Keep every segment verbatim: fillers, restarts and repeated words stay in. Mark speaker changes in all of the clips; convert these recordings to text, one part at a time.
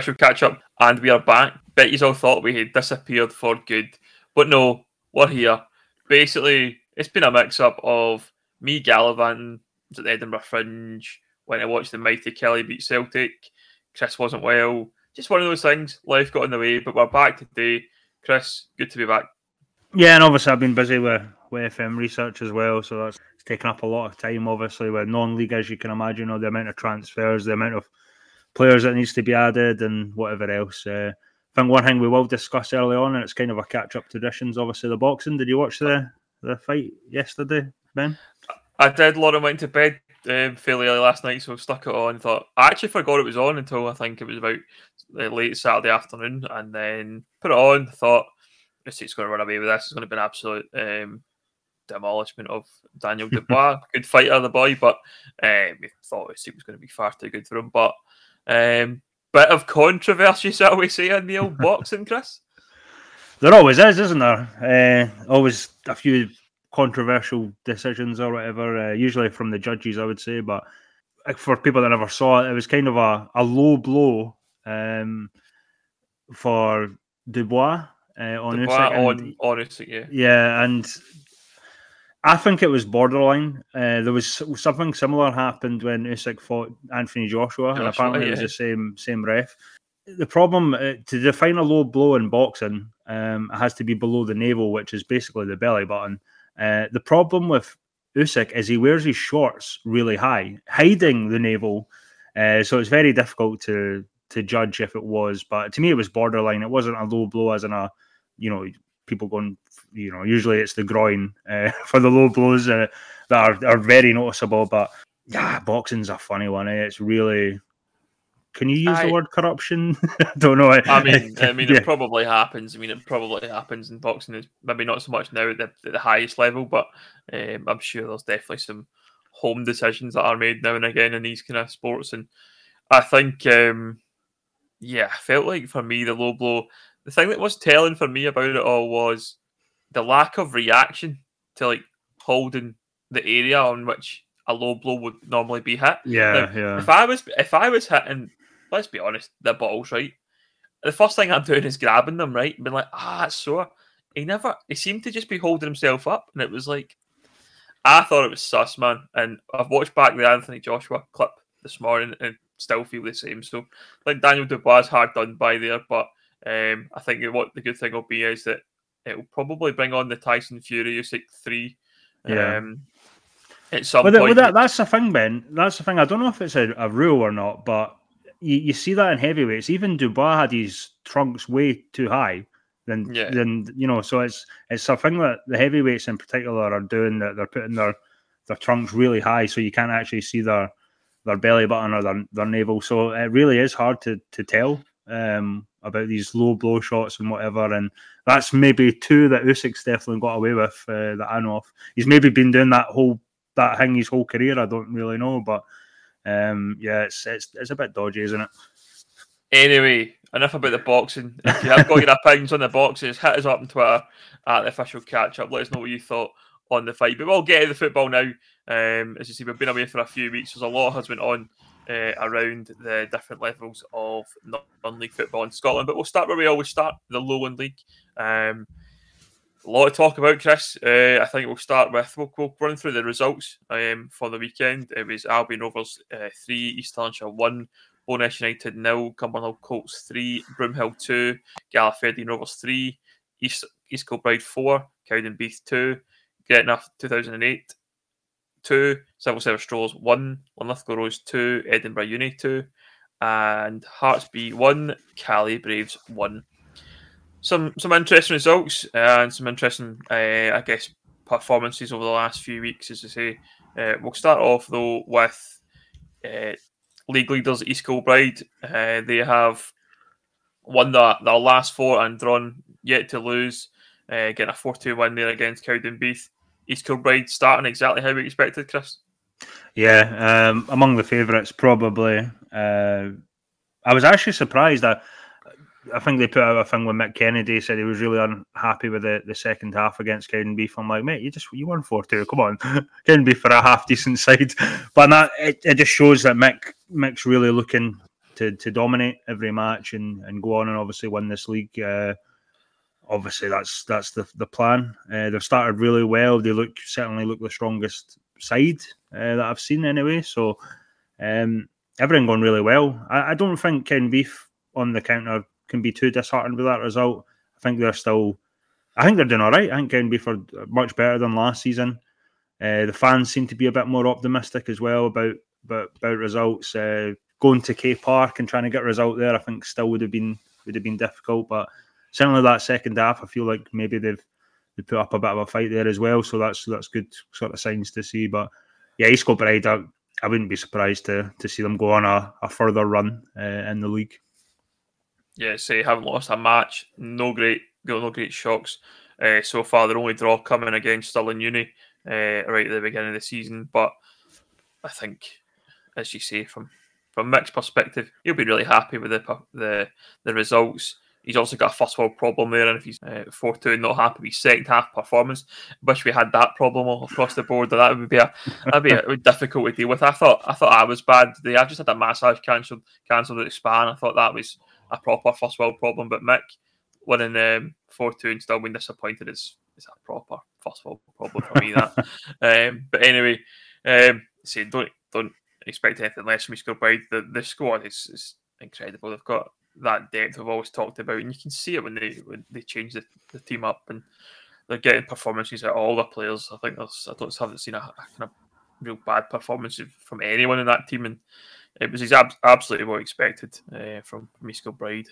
Speaker 1: official catch-up, and we are back. Bet you all thought we had disappeared for good, but no, we're here. Basically, it's been a mix-up of me gallivanting at the Edinburgh Fringe, went to watch the mighty Kelly beat Celtic. Chris wasn't well. Just one of those things. Life got in the way, but we're back today. Chris, good to be back.
Speaker 2: Yeah, and obviously I've been busy with, with F M research as well, so that's taken up a lot of time, obviously, with non-league, as you can imagine, or the amount of transfers, the amount of players that needs to be added, and whatever else. Uh, I think one thing we will discuss early on, and it's kind of a catch-up traditions, obviously, the boxing. Did you watch the, the fight yesterday, Ben?
Speaker 1: I did. Lauren went to bed um, fairly early last night, so I stuck it on. Thought I actually forgot it was on until I think it was about uh, late Saturday afternoon, and then put it on. Thought this is going to run away with this. It's going to be an absolute um, demolishment of Daniel Dubois. Good fighter, the boy, but um, we thought it was going to be far too good for him. But um, bit of controversy, shall we say, in the old boxing, Chris?
Speaker 2: There always is, isn't there? Uh, always a few controversial decisions or whatever, uh, usually from the judges, I would say. But for people that never saw it, it was kind of a, a low blow um, for Dubois uh, on
Speaker 1: Dubois
Speaker 2: Usyk.
Speaker 1: on, on Usyk, yeah.
Speaker 2: Yeah, and I think it was borderline. Uh, there was something similar happened when Usyk fought Anthony Joshua, Joshua and apparently yeah. it was the same same ref. The problem, uh, to define a low blow in boxing, um, it has to be below the navel, which is basically the belly button. Uh, the problem with Usyk is he wears his shorts really high, hiding the navel. Uh, so it's very difficult to to judge if it was. But to me, it was borderline. It wasn't a low blow as in a, you know, people going, you know, usually it's the groin uh, for the low blows uh, that are, are very noticeable. But yeah, boxing's a funny one. Eh? It's really... Can you use I, the word corruption? I don't know.
Speaker 1: I mean, I mean, yeah. It probably happens. I mean, it probably happens in boxing. It's maybe not so much now at the, at the highest level, but um, I'm sure there's definitely some home decisions that are made now and again in these kind of sports. And I think, um, yeah, I felt like for me, the low blow, the thing that was telling for me about it all was the lack of reaction to like holding the area on which a low blow would normally be hit.
Speaker 2: Yeah,
Speaker 1: now,
Speaker 2: yeah.
Speaker 1: If I was, if I was hitting, let's be honest, the balls, right? The first thing I'm doing is grabbing them, right? And being like, ah, it's sore. He never, he seemed to just be holding himself up. And it was like, I thought it was sus, man. And I've watched back the Anthony Joshua clip this morning and still feel the same. So, like Daniel Dubois is hard done by there. But um, I think what the good thing will be is that it will probably bring on the Tyson Fury Usyk three.
Speaker 2: Yeah.
Speaker 1: Um, at some
Speaker 2: well,
Speaker 1: point.
Speaker 2: Well, that, that's the thing, Ben. That's the thing. I don't know if it's a, a rule or not, but you, you see that in heavyweights. Even Dubois had his trunks way too high. Then,
Speaker 1: yeah.
Speaker 2: then you know, so it's it's a thing that the heavyweights in particular are doing, that they're putting their, their trunks really high, so you can't actually see their their belly button or their, their navel. So it really is hard to to tell um, about these low blow shots and whatever. And that's maybe two that Usyk's definitely got away with uh, that I know of. He's maybe been doing that whole that thing his whole career. I don't really know, but um, yeah, it's it's it's a bit dodgy, isn't it?
Speaker 1: Anyway, enough about the boxing. If you have got your opinions on the boxes, hit us up on Twitter at the official catch up. Let us know what you thought on the fight. But we'll get to the football now. Um, as you see, we've been away for a few weeks. There's a lot has went on uh, around the different levels of non-league football in Scotland. But we'll start where we always start, the Lowland League. Um, a lot to talk about, Chris. Uh, I think we'll start with, we'll, we'll run through the results um, for the weekend. It was Albion Rovers uh, three, East Lanarkshire one, Bo'ness United nil, Cumbernauld Colts three, Broomhill two, Gallifredian Rovers three, East East Kilbride four, Cowdenbeath two, Gretna two thousand eight two, Civil Service Strollers one, Linlithgow Rose two, Edinburgh Uni two, and Hearts B one, Cali Braves one. Some some interesting results uh, and some interesting, uh, I guess, performances over the last few weeks, as I say. Uh, we'll start off, though, with uh, league leaders East Kilbride. Uh, they have won their, their last four and drawn, yet to lose, uh, getting a four two win there against Cowdenbeath. East Kilbride starting exactly how we expected, Chris.
Speaker 2: Yeah, um, among the favourites, probably. Uh, I was actually surprised that I think they put out a thing when Mick Kennedy said he was really unhappy with the, the second half against Cowdenbeath. I'm like, mate, you just you won four two. Come on, Cowdenbeath for a half decent side. But that it, it just shows that Mick Mick's really looking to to dominate every match and, and go on and obviously win this league. Uh, obviously, that's that's the the plan. Uh, they've started really well. They look certainly look the strongest side uh, that I've seen anyway. So um, everything going really well. I, I don't think Kenbeef on the counter can be too disheartened with that result. I think they're still. I think they're doing all right. I think Kenbeef are much better than last season. Uh, the fans seem to be a bit more optimistic as well about about, about results. Uh, going to K Park and trying to get a result there, I think still would have been would have been difficult. But certainly that second half, I feel like maybe they've they put up a bit of a fight there as well. So that's that's good sort of signs to see. But yeah, East Kilbride, I, I wouldn't be surprised to to see them go on a, a further run uh, in the league.
Speaker 1: Yeah, say haven't lost a match. No great, no great shocks uh, so far. Their only draw coming against Stirling Uni uh, right at the beginning of the season. But I think, as you say, from from Mick's perspective, he'll be really happy with the the the results. He's also got a first world problem there, and if he's uh, four two and not happy with his second half performance, wish we had that problem all across the board. That would be a that'd be, a, be difficult to deal with. I thought I thought I was bad today. I just had a massage cancelled cancelled at the span. I thought that was a proper first world problem. But Mick winning um, four two and still being disappointed is is a proper first world problem for me. That. Um, but anyway, um, say don't don't expect anything less from East Kilbride. The the squad is, is incredible. They've got that depth we've always talked about, and you can see it when they when they change the, the team up and they're getting performances at all the players. I think there's I don't haven't seen a, a kind of real bad performance from anyone in that team, and it was ab- absolutely what expected uh, from, from East Kilbride.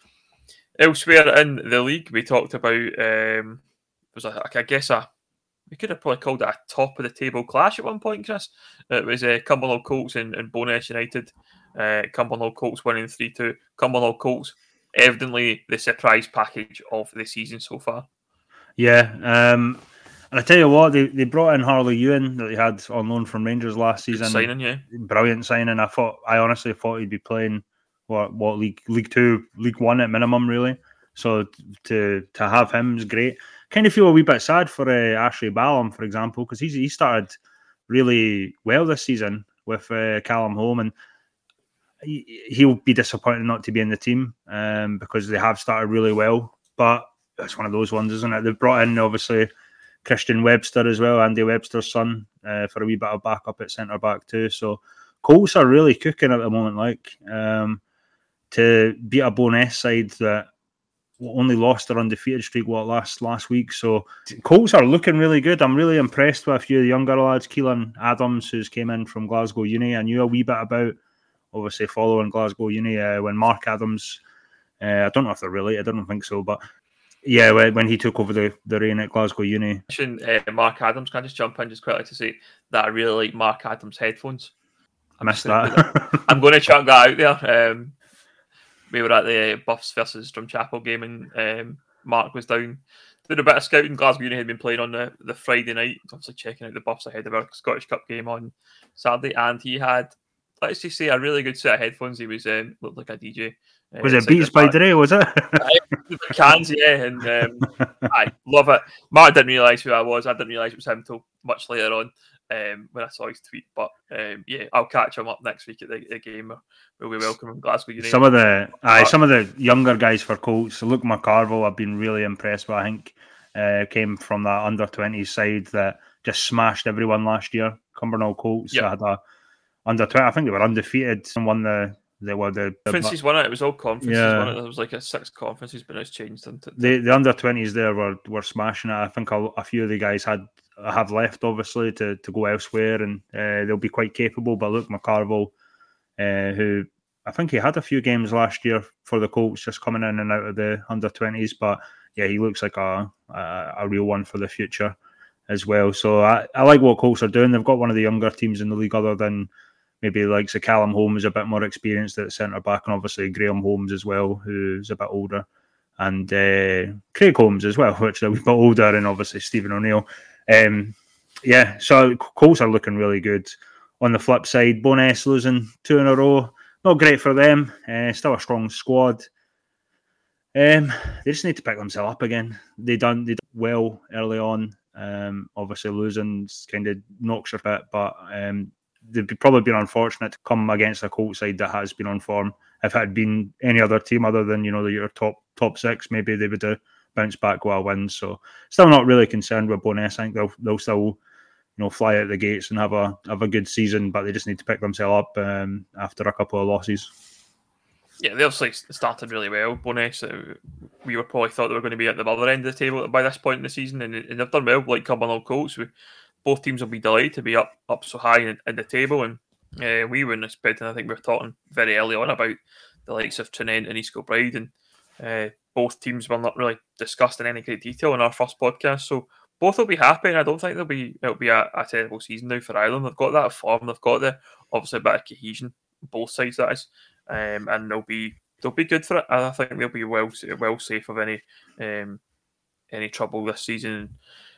Speaker 1: Elsewhere in the league, we talked about um, was a, I guess a we could have probably called it a top of the table clash at one point, Chris. It was uh, Cumbernauld Colts and, and Bowness United. Uh, Cumbernauld Colts winning three two. Cumbernauld Colts, evidently the surprise package of the season so far.
Speaker 2: Yeah, um, and I tell you what, they, they brought in Harley Ewan that they had on loan from Rangers last season.
Speaker 1: Good signing, yeah,
Speaker 2: brilliant signing. I thought, I honestly thought he'd be playing what what league League Two, League One at minimum, really. So to to have him is great. Kind of feel a wee bit sad for uh, Ashley Ballum, for example, because he's he started really well this season with uh, Callum Home, and he'll be disappointed not to be in the team um, because they have started really well. But it's one of those ones, isn't it? They've brought in, obviously, Christian Webster as well, Andy Webster's son, uh, for a wee bit of backup at centre-back too. So Colts are really cooking at the moment, like, um, to beat a Bowness side that only lost their undefeated streak, what, last last week. So Colts are looking really good. I'm really impressed with a few of the younger lads. Keelan Adams, who's came in from Glasgow Uni, I knew a wee bit about, obviously following Glasgow Uni uh, when Mark Adams, uh, I don't know if they're related, I don't think so, but yeah, when, when he took over the, the reign at Glasgow Uni.
Speaker 1: Uh, Mark Adams, can I just jump in just quickly to say that I really like Mark Adams' headphones.
Speaker 2: I missed that. that.
Speaker 1: I'm going to chuck that out there. Um, we were at the Buffs versus Drumchapel game, and um, Mark was down doing a bit of scouting. Glasgow Uni had been playing on the, the Friday night, obviously checking out the Buffs ahead of our Scottish Cup game on Saturday, and he had, let's just say, a really good set of headphones. He was um, looked like a D J. Uh,
Speaker 2: was it Beats by Dre, was it?
Speaker 1: Cans, yeah, and um, I love it. Mark didn't realise who I was. I didn't realise it was him until much later on um, when I saw his tweet. But um, yeah, I'll catch him up next week at the, the game. We'll be welcoming Glasgow United.
Speaker 2: Some of the aye, some of the younger guys for Colts. Luke McCarville, I've been really impressed with. I think uh, came from that under twenties side that just smashed everyone last year. Cumbernauld Colts. Yep. I had a under twenty. I think they were undefeated and won the. They were the, the
Speaker 1: conferences won it. It was all conferences. Yeah. Won it. There was like a six conferences, but it's changed into
Speaker 2: the the under twenties. There were were smashing it. I think a, a few of the guys had have left, obviously, to, to go elsewhere, and uh, they'll be quite capable. But Luke McCarville, uh, who I think he had a few games last year for the Colts, just coming in and out of the under twenties. But yeah, he looks like a, a a real one for the future as well. So I, I like what Colts are doing. They've got one of the younger teams in the league, other than maybe like so Callum Holmes, a bit more experienced at centre back, and obviously Graham Holmes as well, who's a bit older, and uh, Craig Holmes as well, which is a bit older, and obviously Stephen O'Neill. Um, yeah, so Colts are looking really good. On the flip side, Bowness losing two in a row, not great for them. Uh, still a strong squad. Um, they just need to pick themselves up again. They done they done well early on. Um, obviously losing kind of knocks your bit, but um. They've probably been unfortunate to come against a Colts side that has been on form. if it had been any other team other than, you know, your top top six, maybe they would have bounced back with a win. So still not really concerned with Bo'ness. I think they'll they'll still, you know, fly out the gates and have a have a good season, but they just need to pick themselves up um, after a couple of losses.
Speaker 1: Yeah, they obviously started really well. Bo'ness, uh, we were probably thought they were going to be at the other end of the table by this point in the season, and, and they've done well. Like Cumbernauld Colts, we, both teams will be delighted to be up up so high in, in the table, and uh, we weren't expecting. I think we were talking very early on about the likes of Tranent and East Kilbride, and uh, both teams were not really discussed in any great detail in our first podcast. So both will be happy, and I don't think they'll be it'll be a, a terrible season now for Ireland. They've got that form, they've got the obviously a bit of cohesion, both sides that is. Um, and they'll be they'll be good for it. I think they'll be well well safe of any um, any trouble this season.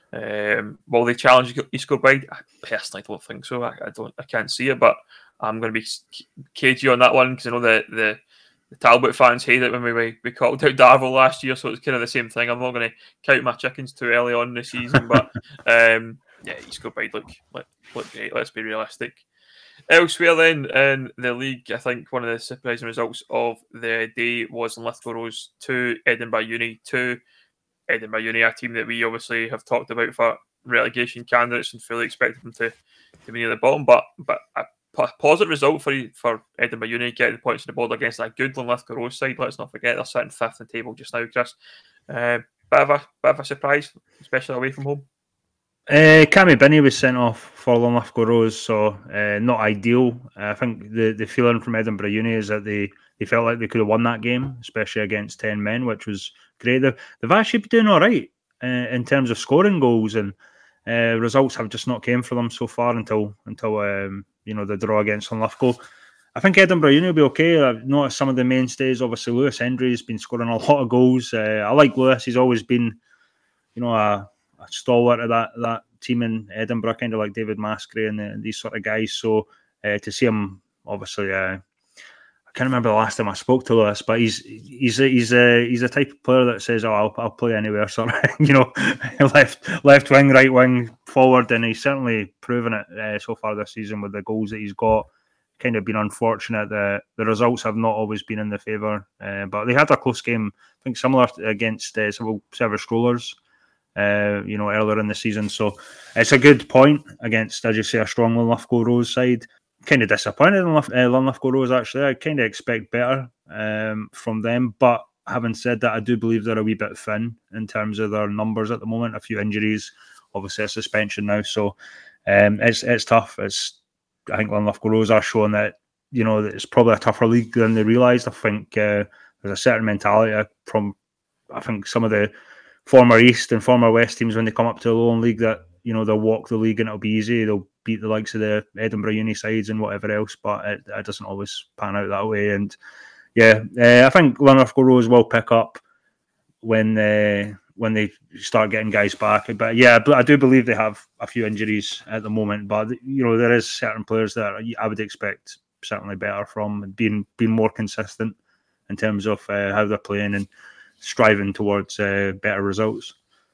Speaker 1: Um, will they challenge East Kilbride? I personally don't think so. I, I don't I can't see it, but I'm going to be cagey on that one because I know the, the the Talbot fans hate it when we we called out Darvel last year, so it's kind of the same thing. I'm not going to count my chickens too early on in the season, but um, yeah, East Kilbride look, look look great. Let's be realistic. Elsewhere then in the league, I think one of the surprising results of the day was Linlithgow Rose two, Edinburgh Uni two. Edinburgh Uni, a team that we obviously have talked about for relegation candidates and fully expected them to, to be near the bottom, but but a p- positive result for for Edinburgh Uni, getting the points on the board against that good Linlithgow Rose side. Let's not forget they're sitting fifth in the table just now, Chris. Uh, bit of a bit of a surprise, especially away from home.
Speaker 2: Uh, Cammy Binney was sent off for Linlithgow Rose, so uh, not ideal. Uh, I think the, the feeling from Edinburgh Uni is that they, they felt like they could have won that game, especially against ten men, which was great. They've, they've actually been doing all right uh, in terms of scoring goals, and uh, results have just not came for them so far until until um, you know the draw against Linlithgow. I think Edinburgh Uni will be okay. I've noticed some of the mainstays. Obviously, Lewis Hendry has been scoring a lot of goals. Uh, I like Lewis. He's always been, you know, a a stalwart of that that team in Edinburgh, kind of like David Maskery and, the, and these sort of guys. So uh, to see him, obviously, uh, I can't remember the last time I spoke to Lewis, but he's he's a, he's a he's a type of player that says, "Oh, I'll, I'll play anywhere." So you know, left left wing, right wing, forward, and he's certainly proven it uh, so far this season with the goals that he's got. Kind of been unfortunate that the results have not always been in the favour, uh, but they had a close game. I think similar against uh, Civil Service Strollers. Uh, you know, earlier in the season. So it's a good point against, as you say, a strong Linlithgow Rose side. Kind of disappointed in Linlith- uh, Linlithgow Rose, actually. I kind of expect better um, from them. But having said that, I do believe they're a wee bit thin in terms of their numbers at the moment. A few injuries, obviously a suspension now. So um, it's it's tough. It's I think Linlithgow Rose are showing that, you know, that it's probably a tougher league than they realised. I think uh, there's a certain mentality from, I think, some of the former East and former West teams when they come up to the Lowland League that, you know, they'll walk the league and it'll be easy. They'll beat the likes of the Edinburgh Uni sides and whatever else, but it, it doesn't always pan out that way. And yeah, uh, I think Linlithgow Rose will pick up when uh, when they start getting guys back. But yeah, I do believe they have a few injuries at the moment. But you know, there is certain players that I would expect certainly better from, being being more consistent in terms of uh, how they're playing and striving towards uh, better results.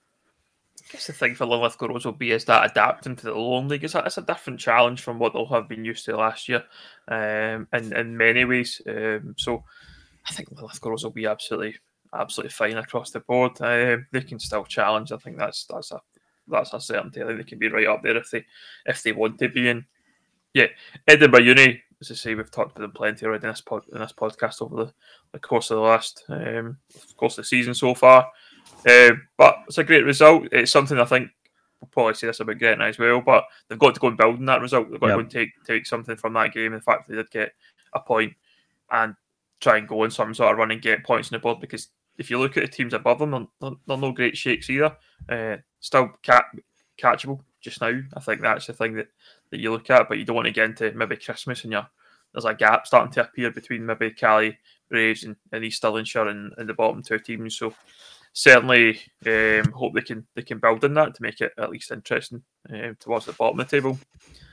Speaker 1: I guess the thing for Linlithgow Rose will be is that adapting to the Lowland League is a, it's a different challenge from what they'll have been used to last year, um, in, in many ways. Um, so I think Linlithgow Rose will be absolutely absolutely fine across the board. Uh, they can still challenge. I think that's that's a that's a certainty. I think they can be right up there if they if they want to be. And yeah, Edinburgh Uni, as I say, we've talked about them plenty already in this pod, in this podcast over the, the course of the last um, course of the season so far. Uh, but it's a great result. It's something I think we'll probably say this about Gretna as well, but they've got to go and build on that result. They've got yep. to go and take take something from that game. In fact, they did get a point and try and go in some sort of run and get points on the board, because if you look at the teams above them, they're, they're, they're no great shakes either. Uh, still cat, catchable just now. I think that's the thing that, that you look at, but you don't want to get into maybe Christmas and you're, there's a gap starting to appear between maybe Cali, Braves and, and East Stirlingshire and, and the bottom two teams. So certainly um, hope they can they can build on that to make it at least interesting uh, towards the bottom of the table.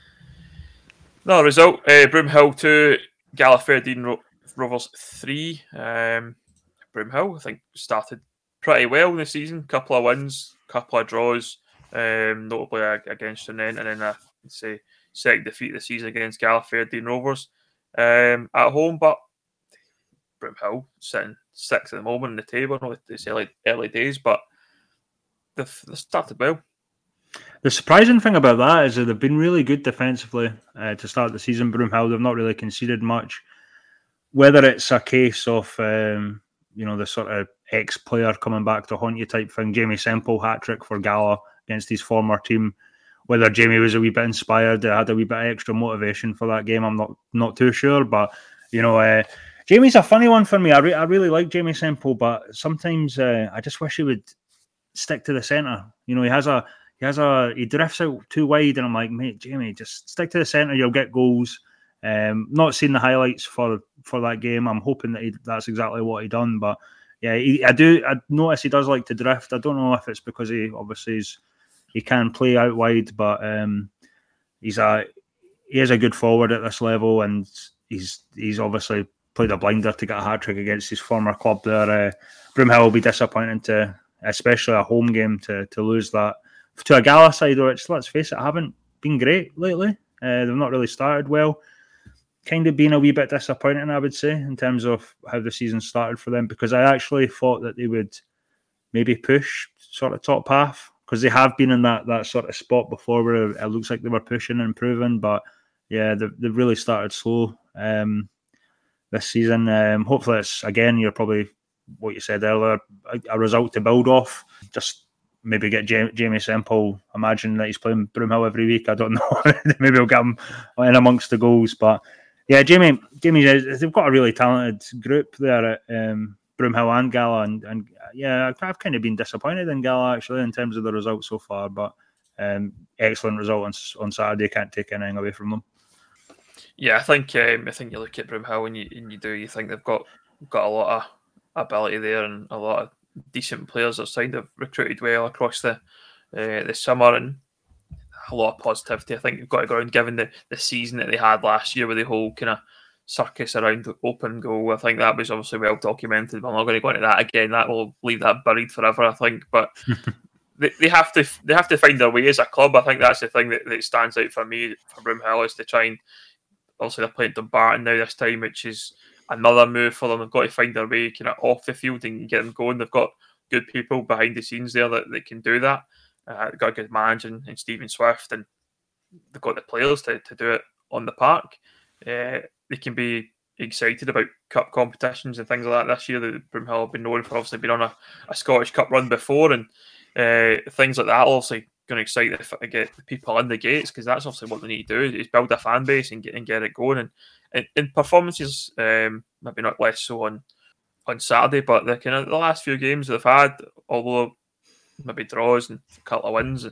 Speaker 1: Another result, uh, Broomhill two, Galliferdine Ro- Rovers three. Um, Broomhill, I think, started pretty well in the season. Couple of wins, couple of draws, um, notably against Tranent, and then a say second defeat of the season against Galliferdine Rovers um, at home. But Broomhill sitting sixth at the moment in the table. I know it's early, early days, but they've, they've started well.
Speaker 2: The surprising thing about that is that they've been really good defensively uh, to start the season. Broomhill, they've not really conceded much. Whether it's a case of um, you know the sort of ex-player coming back to haunt you type thing, Jamie Semple hat-trick for Gala against his former team. Whether Jamie was a wee bit inspired, had a wee bit of extra motivation for that game, I'm not not too sure. But you know, uh, Jamie's a funny one for me. I, re- I really like Jamie Semple, but sometimes uh, I just wish he would stick to the centre. You know, he has a he has a he drifts out too wide, and I'm like, mate, Jamie, just stick to the centre. You'll get goals. Um, not seen the highlights for, for that game. I'm hoping that he, that's exactly what he done. But yeah, he, I do. I notice he does like to drift. I don't know if it's because he obviously is, he can play out wide, but um, he's a he is a good forward at this level, and he's he's obviously played a blinder to get a hat trick against his former club there. Uh, Broomhill will be disappointing to, especially a home game, to to lose that to a Gala side, which, let's face it, haven't been great lately. Uh, they've not really started well. Kind of been a wee bit disappointing, I would say, in terms of how the season started for them, because I actually thought that they would maybe push sort of top half, because they have been in that, that sort of spot before where it looks like they were pushing and improving. But yeah, they've, they've really started slow um, this season. Um, hopefully it's, again, you're probably, what you said earlier, a, a result to build off. Just maybe get Jamie, Jamie Semple, imagine that he's playing Broomhill every week. I don't know. Maybe we'll get him in amongst the goals. But yeah, Jamie, Jamie, they've got a really talented group there at um, Broomhill and Gala, and, and yeah, I've kind of been disappointed in Gala actually in terms of the results so far. But um, excellent result on, on Saturday. Can't take anything away from them.
Speaker 1: Yeah, I think um, I think you look at Broomhill and you and you do you think they've got got a lot of ability there and a lot of decent players outside. They've recruited well across the uh, the summer and a lot of positivity. I think you've got to go around, given the, the season that they had last year with the whole kind of circus around open goal. I think that was obviously well documented, but I'm not going to go into that again. That will leave that buried forever, I think. But they, they have to they have to find their way as a club. I think that's the thing that, that stands out for me for Broomhill, is to try and, obviously they're playing Dumbarton now this time, which is another move for them. They've got to find their way kind of off the field and get them going. They've got good people behind the scenes there that, that can do that. Uh, they've got a good manager in, in Stephen Swift, and they've got the players to, to do it on the park. Uh, they can be excited about cup competitions and things like that this year. The Broomhill have been known for obviously being on a, a Scottish Cup run before, and uh, things like that obviously going to excite the, get the people in the gates, because that's obviously what they need to do, is build a fan base and get and get it going. And in, in performances, um, maybe not less so on on Saturday, but the kind of the last few games they've had, although maybe draws and a couple of wins,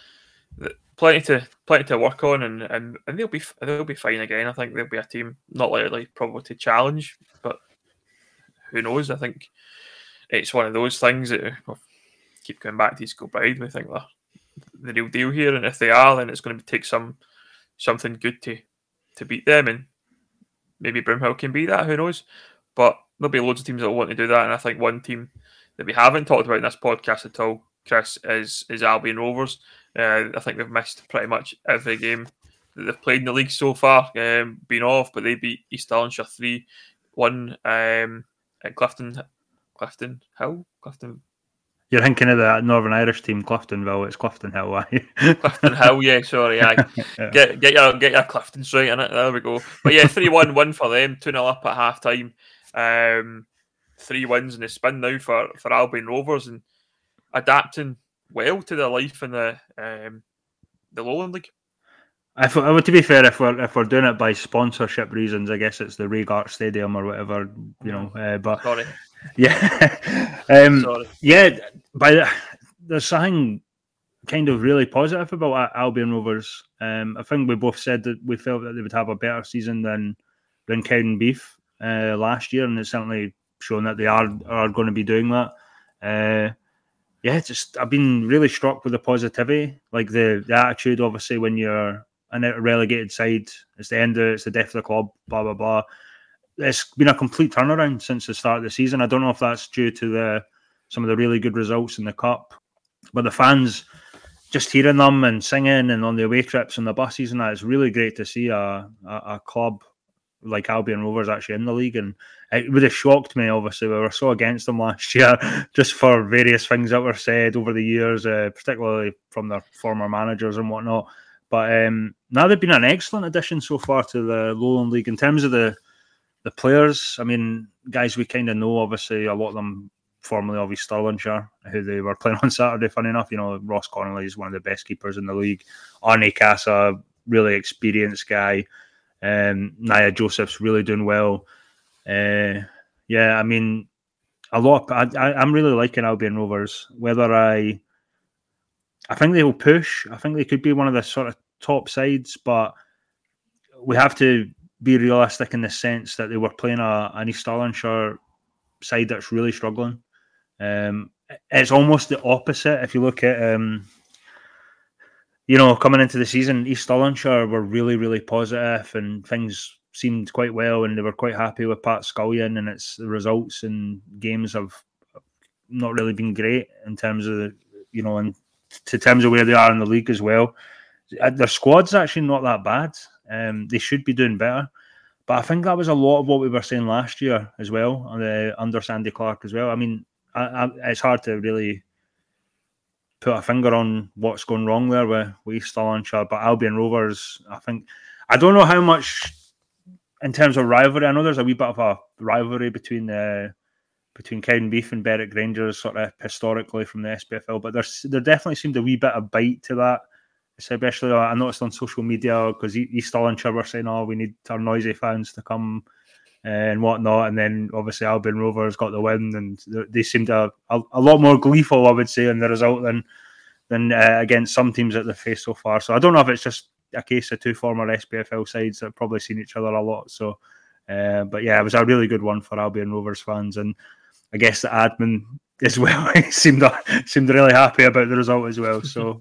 Speaker 1: plenty to plenty to work on, and, and, and they'll be they'll be fine again. I think they'll be a team not likely probably to challenge, but who knows? I think it's one of those things that we'll keep going back to East Kilbride. We think they're the real deal here, and if they are, then it's going to take some something good to to beat them, and maybe Broomhill can be that. Who knows? But there'll be loads of teams that will want to do that, and I think one team that we haven't talked about in this podcast at all, Chris, is is Albion Rovers. Uh, I think they've missed pretty much every game that they've played in the league so far, um, been off, but they beat East Stirlingshire three one um, at Clifton Clifton Hill. Clifton.
Speaker 2: You're thinking of the Northern Irish team, Cliftonville. It's Clifton Hill, aye.
Speaker 1: Clifton Hill, yeah, sorry, aye. yeah. Get get your get your Cliftons right in it. There we go. But yeah, three one win for them, two nil up at half time. Um, three wins in the spin now for, for Albion Rovers, and adapting well to their life in the um, the Lowland League.
Speaker 2: If, to be fair, if we're if we're doing it by sponsorship reasons, I guess it's the Reigart Stadium or whatever, you know. Uh, but
Speaker 1: sorry,
Speaker 2: yeah, um,
Speaker 1: sorry,
Speaker 2: yeah. By the, there's something kind of really positive about Albion Rovers. Um, I think we both said that we felt that they would have a better season than than Cowdenbeath uh, last year, and it's certainly shown that they are are going to be doing that. Uh, yeah, just I've been really struck with the positivity, like the, the attitude. Obviously, when you're a relegated side, it's the end of it, it's the death of the club, blah blah blah. It's been a complete turnaround since the start of the season. I don't know if that's due to the some of the really good results in the cup, but the fans, just hearing them and singing and on the away trips and the buses and that, it's really great to see a, a, a club like Albion Rovers actually in the league, and it would have shocked me. Obviously, we were so against them last year, just for various things that were said over the years, uh, particularly from their former managers and whatnot. But um, now they've been an excellent addition so far to the Lowland League in terms of the the players. I mean, guys we kind of know. Obviously, a lot of them formerly of East Stirlingshire, who they were playing on Saturday. Funny enough, you know, Ross Connolly is one of the best keepers in the league. Arnie Casa, really experienced guy. Um, Nia Joseph's really doing well. Uh, yeah, I mean, a lot. Of, I, I'm really liking Albion Rovers. Whether I, I think they will push. I think they could be one of the sort of top sides, but we have to be realistic in the sense that they were playing a, an East Stirlingshire side that's really struggling. Um, it's almost the opposite if you look at. Um, You know, coming into the season, East Stirlingshire were really, really positive and things seemed quite well and they were quite happy with Pat Scullion, and its the results and games have not really been great in terms of, you know, in to terms of where they are in the league as well. Their squad's actually not that bad. Um, they should be doing better. But I think that was a lot of what we were saying last year as well, uh, under Sandy Clark as well. I mean, I, I, it's hard to really put a finger on what's going wrong there with, with East Stirlingshire, but Albion Rovers, I think, I don't know how much in terms of rivalry. I know there's a wee bit of a rivalry between uh, between Cowdenbeath and Berwick Rangers, sort of historically from the S P F L, but there's there definitely seemed a wee bit of bite to that. Especially, I noticed on social media because East Stirlingshire were saying, "Oh, we need our noisy fans to come." And whatnot, and then obviously Albion Rovers got the win, and they seemed a, a, a lot more gleeful, I would say, in the result than than uh, against some teams that they've faced so far. So I don't know if it's just a case of two former S P F L sides that have probably seen each other a lot. So, uh, but yeah, it was a really good one for Albion Rovers fans, and I guess the admin as well seemed seemed really happy about the result as well. So.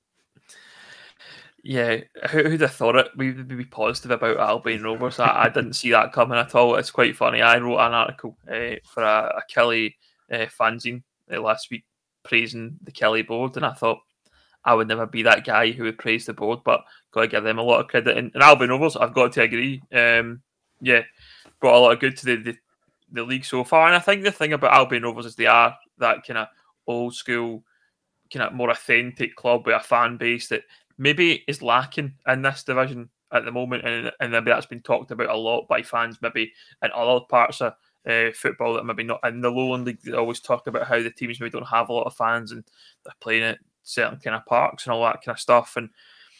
Speaker 1: Yeah, who, who'd have thought it? We would be positive about Albion Rovers. I, I didn't see that coming at all. It's quite funny. I wrote an article uh, for a, a Kelly uh, fanzine uh, last week praising the Kelly board, and I thought I would never be that guy who would praise the board, but got to give them a lot of credit. And, and Albion Rovers, I've got to agree, um, yeah, brought a lot of good to the, the, the league so far. And I think the thing about Albion Rovers is they are that kind of old school, kind of more authentic club with a fan base that maybe is lacking in this division at the moment, and, and maybe that's been talked about a lot by fans, maybe in other parts of uh, football that maybe not in the Lowland League. They always talk about how the teams maybe don't have a lot of fans and they're playing at certain kind of parks and all that kind of stuff. And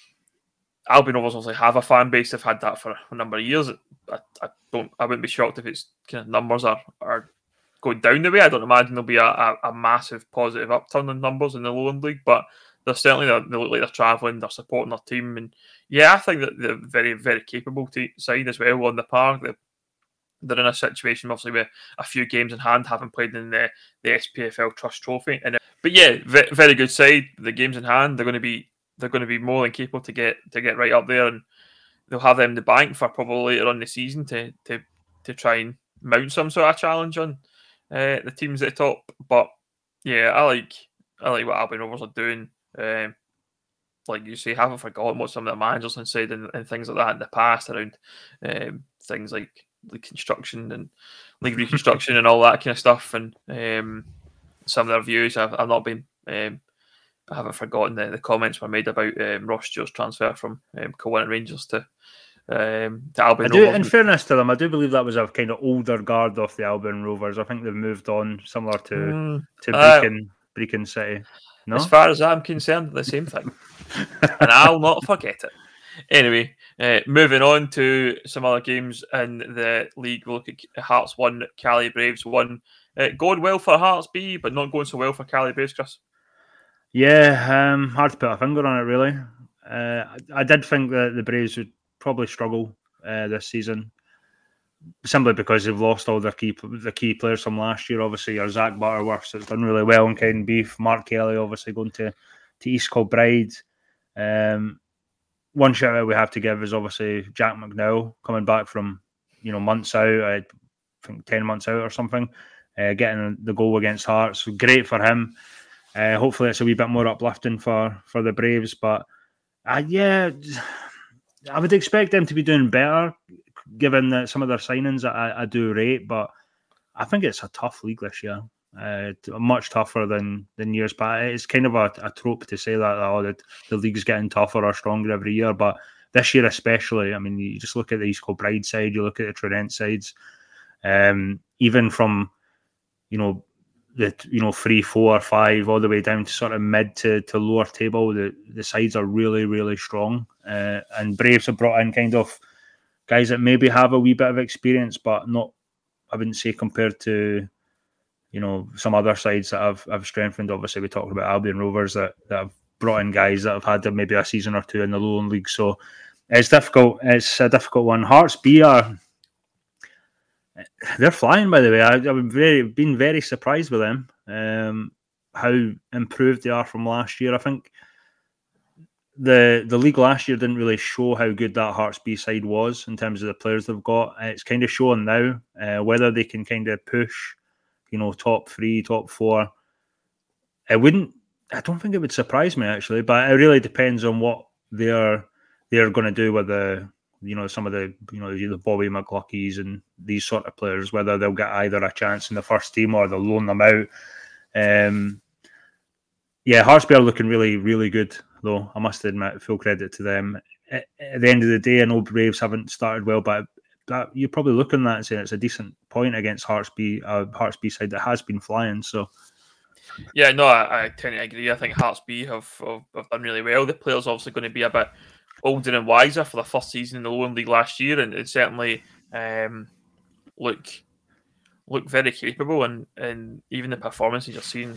Speaker 1: Albion Rovers obviously have a fan base. They've had that for a number of years. I, I don't. I wouldn't be shocked if its kind of numbers are are going down the way. I don't imagine there'll be a, a, a massive positive upturn in numbers in the Lowland League, but they're certainly, they look like they're travelling, they're supporting their team. And yeah, I think that they're very, very capable t- side as well on the park. They're, they're in a situation, obviously, with a few games in hand, having played in the, the S P F L Trust Trophy. And, but yeah, very, very good side. The games in hand, they're going to be they're going to be more than capable to get to get right up there, and they'll have them in the bank for probably later on in the season to to to try and mount some sort of challenge on uh, the teams at the top. But yeah, I like I like what Albion Rovers are doing. Um, like you say, haven't forgotten what some of the managers have said and, and things like that in the past around um, things like league construction and league reconstruction and all that kind of stuff. And um, some of their views, I've, I've not been, um, I haven't forgotten the, the comments were made about um, Ross Stewart's transfer from um, Kilwinning Rangers to um, to Albion
Speaker 2: I do,
Speaker 1: Rovers.
Speaker 2: in fairness to them, I do believe that was a kind of older guard of the Albion Rovers. I think they've moved on, similar to mm, to Brecon, uh, Brecon City. No?
Speaker 1: As far as I'm concerned, the same thing. And I'll not forget it. Anyway, uh, moving on to some other games in the league. We'll look at Hearts one, Cali Braves one. Uh, going well for Hearts B, but not going so well for Cali Braves, Chris.
Speaker 2: Yeah, um, hard to put a finger on it, really. Uh, I, I did think that the Braves would probably struggle uh, this season, simply because they've lost all their key the key players from last year. Obviously, your Zach Butterworth has done really well in Cowdenbeath. Mark Kelly obviously going to, to East Kilbride. Um, one shout out we have to give is obviously Jack McNeil coming back from you know months out. I think ten months out or something, uh, getting the goal against Hearts. So great for him. Uh, hopefully, it's a wee bit more uplifting for for the Braves. But uh, yeah, I would expect them to be doing better, given that some of their signings I, I do rate, but I think it's a tough league this year. Uh, much tougher than, than years past. It's kind of a, a trope to say that, oh, the, the league's getting tougher or stronger every year, but this year especially, I mean, you just look at the East Kilbride side, you look at the Trident sides, um, even from, you know, the you know three, four, five, all the way down to sort of mid to, to lower table, the, the sides are really, really strong. Uh, and Braves have brought in kind of guys that maybe have a wee bit of experience, but not, I wouldn't say compared to, you know, some other sides that have, have strengthened. Obviously, we talked about Albion Rovers that, that have brought in guys that have had maybe a season or two in the Lowland League. So it's difficult. It's a difficult one. Hearts B are, they're flying, by the way. I, I've very, been very surprised with them, um, how improved they are from last year. I think the the league last year didn't really show how good that Hearts B side was in terms of the players they've got. It's kind of showing now, uh, whether they can kind of push, you know, top three, top four. It wouldn't, I don't think it would surprise me actually, but it really depends on what they're they're going to do with the, you know, some of the, you know, the Bobby McLuckies and these sort of players, whether they'll get either a chance in the first team or they'll loan them out. Um, yeah, Hearts B are looking really, really good, though. I must admit, full credit to them. At, at the end of the day, I know Braves haven't started well, but that, you're probably looking at that and saying it's a decent point against Hearts B, uh, Hearts B side that has been flying. So,
Speaker 1: yeah, no, I, I tend to agree. I think Hearts B have, have, have done really well. The players obviously going to be a bit older and wiser for the first season in the Lowland League last year, and, and certainly um, look look very capable. And, and even the performances you're seeing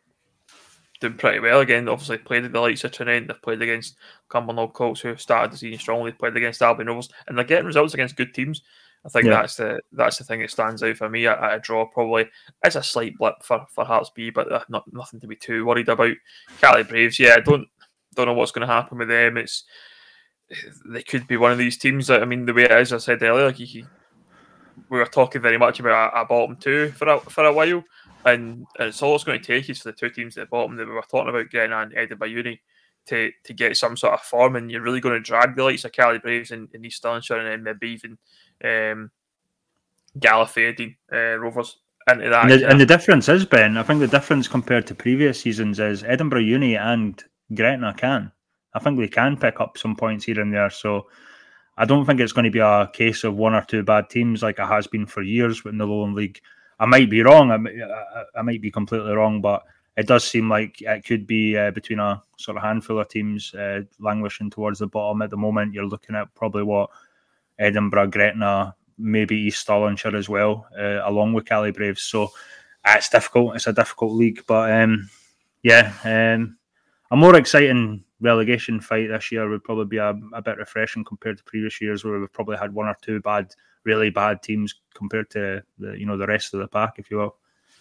Speaker 1: doing pretty well again. Obviously, played at the likes of Trinent. They've played against Cumbernauld Colts, who started the season strongly. They've played against Albion Rovers, and they're getting results against good teams. I think yeah. that's the that's the thing that stands out for me at, at a draw. Probably it's a slight blip for, for Hearts B, but uh, not nothing to be too worried about. Cali Braves, yeah, I don't don't know what's going to happen with them. It's they could be one of these teams that, I mean, the way it is, I said earlier, like he, we were talking very much about a, a bottom two for a, for a while, and, and it's all it's going to take is for the two teams at the bottom that we were talking about, getting and Edinburgh Uni, to to get some sort of form, and you're really going to drag the likes of Cali Braves and, and East Stirlingshire and then maybe even um, Gallifreydine uh, Rovers into that.
Speaker 2: And the, and the difference is, Ben, I think the difference compared to previous seasons is Edinburgh Uni and Gretna can. I think they can pick up some points here and there. So I don't think it's going to be a case of one or two bad teams like it has been for years in the Lowland League. I might be wrong. I, I, I might be completely wrong, but it does seem like it could be uh, between a sort of handful of teams uh, languishing towards the bottom at the moment. You're looking at probably what Edinburgh, Gretna, maybe East Stirlingshire as well, uh, along with Cali Braves. So uh, it's difficult. It's a difficult league, but um, yeah, um, a more exciting relegation fight this year would probably be a, a bit refreshing compared to previous years where we've probably had one or two bad, really bad teams compared to the you know the rest of the pack, if you will.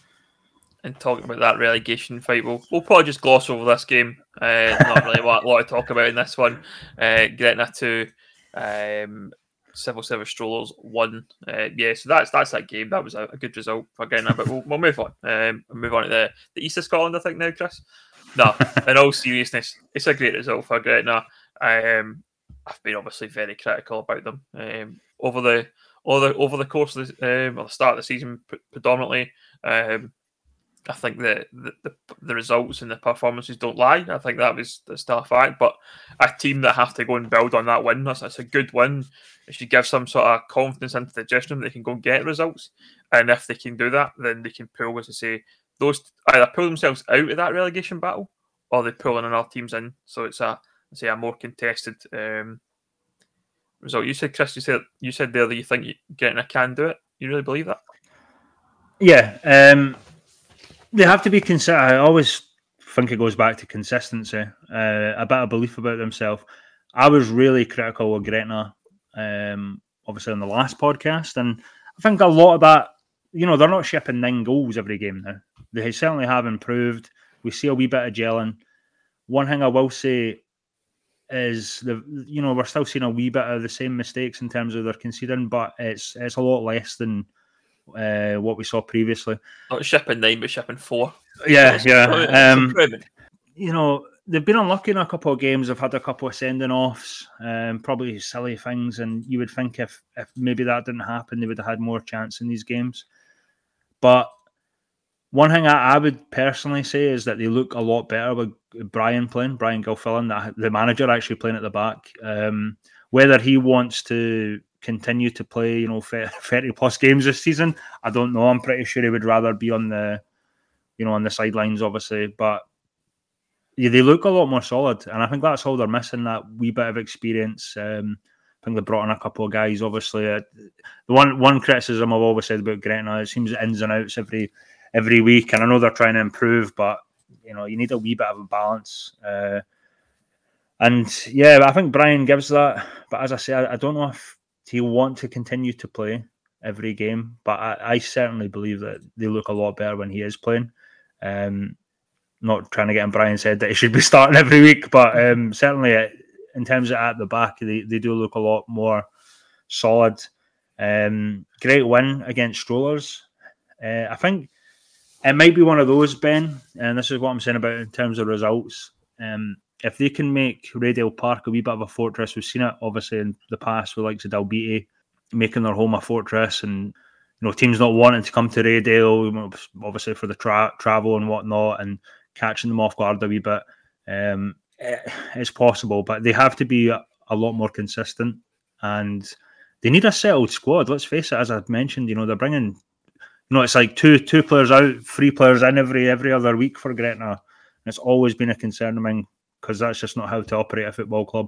Speaker 1: And talking about that relegation fight, we'll, we'll probably just gloss over this game. Uh, not really a lot, lot to talk about in this one. Uh, Gretna two, um, Civil Service Strollers one. Uh, yeah, so that's that's that game. That was a, a good result for Gretna, but we'll, we'll move on. Um, we'll move on to the, the East of Scotland, I think, now, Chris. No, in all seriousness, it's a great result for Gretna. Um, I've been obviously very critical about them um, over the over the over the course of the, um, or the start of the season, predominantly. Um, I think the, the the the results and the performances don't lie. I think that was the still a fact. But a team that have to go and build on that win, that's, that's a good win. It should give some sort of confidence into the dressing room that they can go and get results. And if they can do that, then they can pull, as I say, those either pull themselves out of that relegation battle or they pull in another teams in. So it's a I say a more contested um, result. You said, Chris, you said you said there that you think you, Gretna can do it. You really believe that?
Speaker 2: Yeah. Um... They have to be considered. I always think it goes back to consistency, uh, a bit of belief about themselves. I was really critical of Gretna, um, obviously on the last podcast, and I think a lot of that, you know, they're not shipping nine goals every game now. They certainly have improved. We see a wee bit of gelling. One thing I will say is, the you know, we're still seeing a wee bit of the same mistakes in terms of their conceding, but it's it's a lot less than Uh, what we saw previously.
Speaker 1: Not shipping nine, but shipping four.
Speaker 2: Yeah, so yeah. Um, you know, they've been unlucky in a couple of games. They've had a couple of sending offs, um, probably silly things. And you would think if, if maybe that didn't happen, they would have had more chance in these games. But one thing I, I would personally say is that they look a lot better with Brian playing, Brian Gilfillan, the, the manager, actually playing at the back. Um, whether he wants to continue to play, you know, thirty plus games this season, I don't know. I'm pretty sure he would rather be on the, you know, on the sidelines, obviously. But yeah, they look a lot more solid, and I think that's all they're missing, that wee bit of experience. Um, I think they brought in a couple of guys, obviously. Uh, the one one criticism I've always said about Gretna, it seems ins and outs every every week, and I know they're trying to improve, but you know, you need a wee bit of a balance. Uh, and yeah, I think Brian gives that. But as I say, I, I don't know if he'll want to continue to play every game, but I, I certainly believe that they look a lot better when he is playing. Um, not trying to get in Brian's head that he should be starting every week, but um, certainly in terms of at the back, they, they do look a lot more solid. Um, great win against Strollers. Uh, I think it might be one of those, Ben, and this is what I'm saying about in terms of results. Um, if they can make Raydale Park a wee bit of a fortress, we've seen it obviously in the past with like Dalbeattie making their home a fortress, and you know, teams not wanting to come to Raydale, obviously for the tra- travel and whatnot, and catching them off guard a wee bit. Um, it, it's possible, but they have to be a, a lot more consistent, and they need a settled squad. Let's face it, as I've mentioned, you know, they're bringing. You know, it's like two two players out, three players in every every other week for Gretna. And it's always been a concern of mine because that's just not how to operate a football club.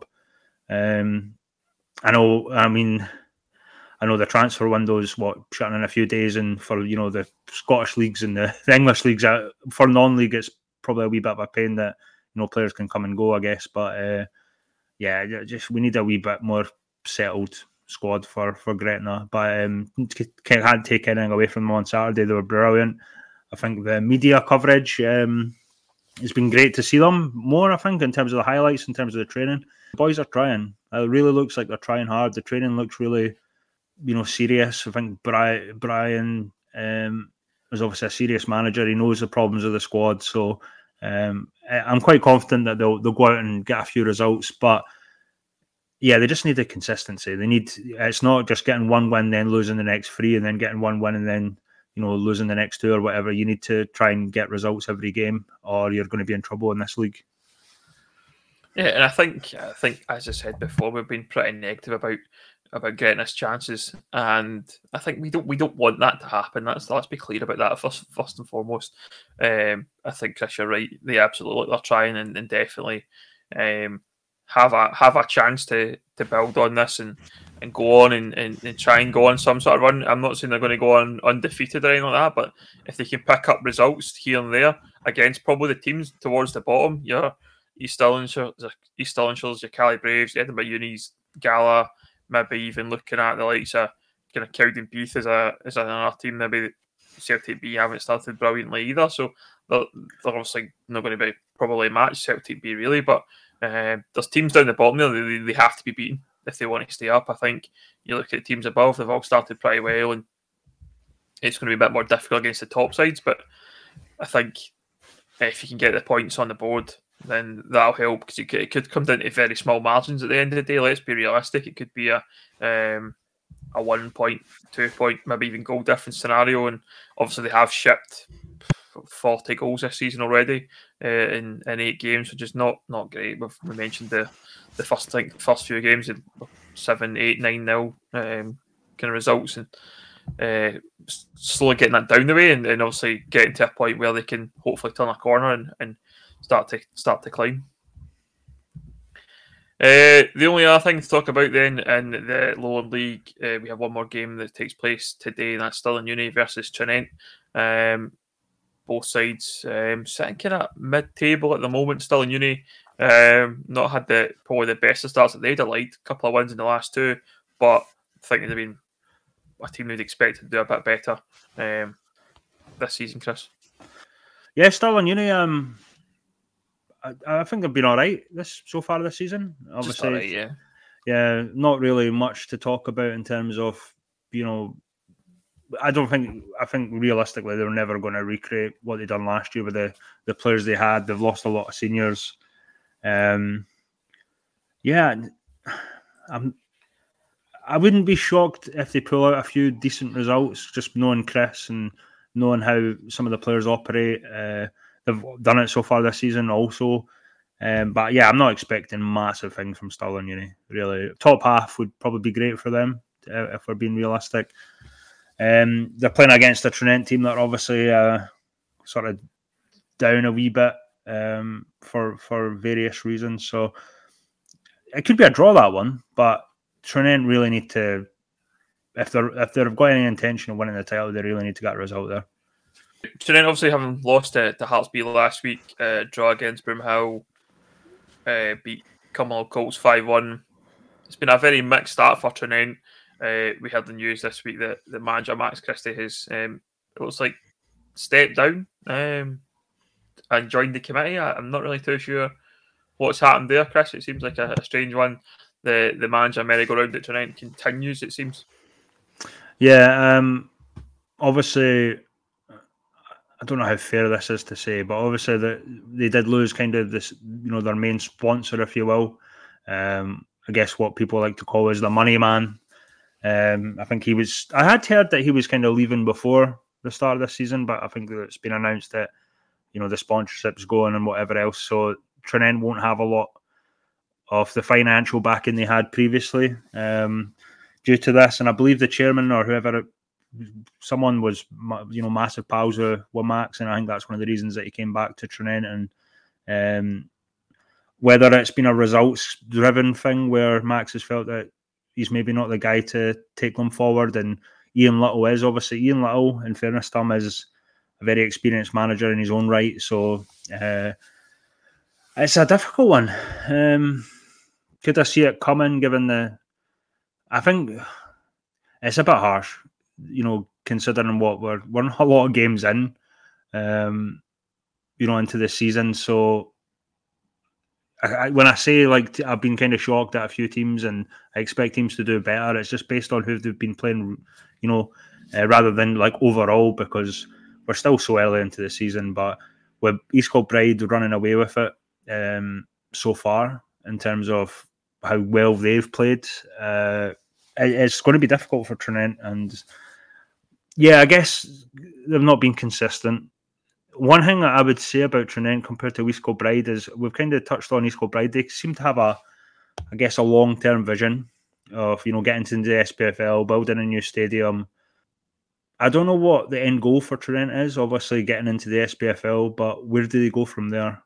Speaker 2: Um, I know, I mean, I know the transfer window's what shutting in a few days, and for you know the Scottish leagues and the, the English leagues, uh, for non-league, it's probably a wee bit of a pain that you know players can come and go, I guess. But uh, yeah, just we need a wee bit more settled squad for, for Gretna, but um, can't take anything away from them on Saturday. They were brilliant. I think the media coverage, um, it's been great to see them more, I think, in terms of the highlights, in terms of the training. The boys are trying. It really looks like they're trying hard. The training looks really, you know, serious. I think Brian, Brian um, is obviously a serious manager. He knows the problems of the squad, so um, I'm quite confident that they'll, they'll go out and get a few results, but yeah, they just need the consistency. They need. It's not just getting one win, then losing the next three, and then getting one win, and then you know losing the next two or whatever. You need to try and get results every game, or you're going to be in trouble in this league.
Speaker 1: Yeah, and I think I think as I said before, we've been pretty negative about about Gretna's chances, and I think we don't we don't want that to happen. That's let's be clear about that first first and foremost. Um, I think Chris, you're right. They absolutely they're trying and, and definitely. Um, have a have a chance to, to build on this and, and go on and, and, and try and go on some sort of run. I'm not saying they're going to go on undefeated or anything like that, but if they can pick up results here and there against probably the teams towards the bottom, your East Stirlingshire, East Stirlingshires, your Cali Braves, Edinburgh Unis, Gala, maybe even looking at the likes of kind of Cowdenbeath as a as another team, maybe Celtic B haven't started brilliantly either, so they're, they're obviously not going to be probably match Celtic B really, but Uh, there's teams down the bottom there, they, they have to be beaten if they want to stay up. I think you look at the teams above, they've all started pretty well, and it's going to be a bit more difficult against the top sides, but I think if you can get the points on the board, then that'll help, because it, it could come down to very small margins at the end of the day. Let's be realistic, it could be a um, a one point, two point, maybe even goal difference scenario, and obviously they have shipped forty goals this season already uh, in in eight games, which is not not great. We've, we mentioned the the first I think first few games, seven, eight, nine nil um, kind of results, and uh, slowly getting that down the way, and, and obviously getting to a point where they can hopefully turn a corner and, and start to start to climb. Uh, the only other thing to talk about then in the Lowland League, uh, we have one more game that takes place today, and that's Stirling Uni versus Trinent. Um, both sides um, sitting kind of mid-table at the moment. Stirling Uni um, not had the probably the best of starts that they'd have liked. A couple of wins in the last two, but I think they've been a team they'd expect to do a bit better um, this season, Chris.
Speaker 2: Yeah, Stirling Uni. Um, I, I think they've been all right this so far this season. Obviously,
Speaker 1: Just all right, yeah,
Speaker 2: yeah, not really much to talk about in terms of you know. I don't think. I think realistically, they're never going to recreate what they done last year with the, the players they had. They've lost a lot of seniors. Um, yeah, I'm. I wouldn't be shocked if they pull out a few decent results. Just knowing Chris and knowing how some of the players operate. Uh, they've done it so far this season also. Um, but yeah, I'm not expecting massive things from Stirling Uni, really. Top half would probably be great for them, uh, if we're being realistic. Um, they're playing against a Tranent team that are obviously uh, sort of down a wee bit um, for for various reasons. So it could be a draw, that one, but Tranent really need to, if they're if they've got any intention of winning the title, they really need to get a result there.
Speaker 1: Tranent obviously having lost to, to Hearts B last week, uh, draw against Broomhill, uh, beat Cumbernauld Colts five one. It's been a very mixed start for Tranent. Uh, we heard the news this week that the manager Max Christie has, um, it looks like, stepped down um, and joined the committee. I, I'm not really too sure what's happened there, Chris. It seems like a, a strange one. The the manager merry-go-round at Tranent continues, it seems.
Speaker 2: Yeah, um, obviously, I don't know how fair this is to say, but obviously that they did lose kind of this, you know, their main sponsor, if you will. Um, I guess what people like to call is the money man. Um, I think he was. I had heard that he was kind of leaving before the start of this season, but I think that it's been announced that, you know, the sponsorship's going and whatever else. So Tranent won't have a lot of the financial backing they had previously um, due to this. And I believe the chairman or whoever, someone was, you know, massive pals with, with Max, and I think that's one of the reasons that he came back to Tranent. And um, whether it's been a results-driven thing where Max has felt that he's maybe not the guy to take them forward, and Ian Little is. Obviously, Ian Little, in fairness to him, is a very experienced manager in his own right. So uh, it's a difficult one. Um, could I see it coming, given the... I think it's a bit harsh, you know, considering what we're... We're a lot of games in, um, you know, into the season. So I, I, when I say, like, I've been kind of shocked at a few teams and I expect teams to do better, it's just based on who they've been playing, you know, uh, rather than, like, overall, because we're still so early into the season. But with East Kilbride running away with it um, so far in terms of how well they've played, uh, it, it's going to be difficult for Tranent. And, yeah, I guess they've not been consistent. One thing that I would say about Tranent compared to East Kilbride is we've kind of touched on East Kilbride. They seem to have a, I guess, a long-term vision of, you know, getting to the S P F L, building a new stadium. I don't know what the end goal for Tranent is, obviously getting into the S P F L, but where do they go from there?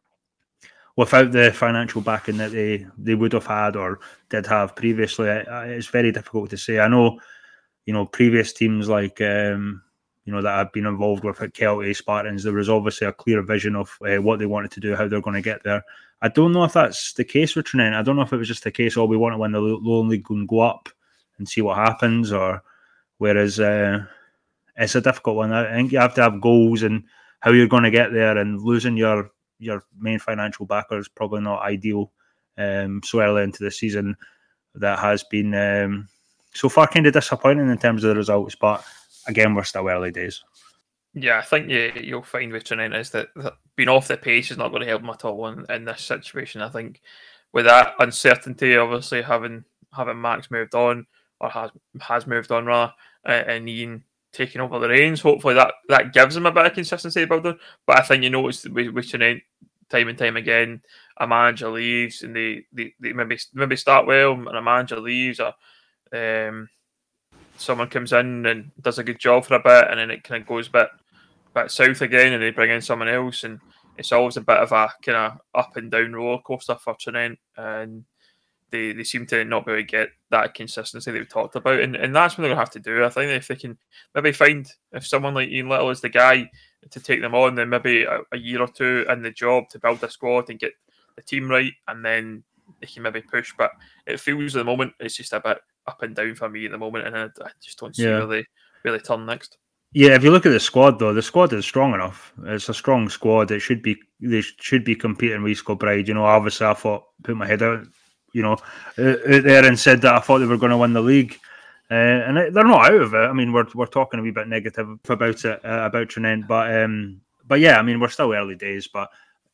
Speaker 2: Without the financial backing that they, they would have had or did have previously, it's very difficult to say. I know, you know, previous teams like... Um, you know, that I've been involved with at Kelty, Spartans, there was obviously a clear vision of uh, what they wanted to do, how they're going to get there. I don't know if that's the case with Tranent. I don't know if it was just the case, oh, we want to win the lower league and go up and see what happens, or whereas uh, it's a difficult one. I think you have to have goals and how you're going to get there, and losing your your main financial backer is probably not ideal um, so early into the season. That has been um, so far kind of disappointing in terms of the results, but again, we're still early days.
Speaker 1: Yeah, I think you, you'll find with Tranent is that, that being off the pace is not going to help them at all in, in this situation. I think with that uncertainty, obviously having having Max moved on, or has has moved on rather, uh, and Ian taking over the reins, hopefully that, that gives them a bit of consistency about them. But I think you notice with, with Tranent time and time again, a manager leaves and they, they, they maybe maybe start well, and a manager leaves, or um, someone comes in and does a good job for a bit, and then it kind of goes a bit, bit south again, and they bring in someone else, and it's always a bit of a kind of up and down roller coaster for Tranent, and they, they seem to not be able to get that consistency they've talked about, and, and that's what they're going to have to do. I think if they can maybe find, if someone like Ian Little is the guy to take them on, then maybe a, a year or two in the job to build a squad and get the team right, and then they can maybe push. But it feels at the moment it's just a bit up and down for me at the moment, and I, I just don't see
Speaker 2: yeah.
Speaker 1: where they really turn next.
Speaker 2: Yeah, if you look at the squad, though, the squad is strong enough. It's a strong squad. It should be they should be competing with East Kilbride. You know, obviously, I thought put my head out, you know, out there and said that I thought they were going to win the league, uh, and they're not out of it. I mean, we're we're talking a wee bit negative about it uh, about Tranent, but um, but yeah, I mean, we're still early days, but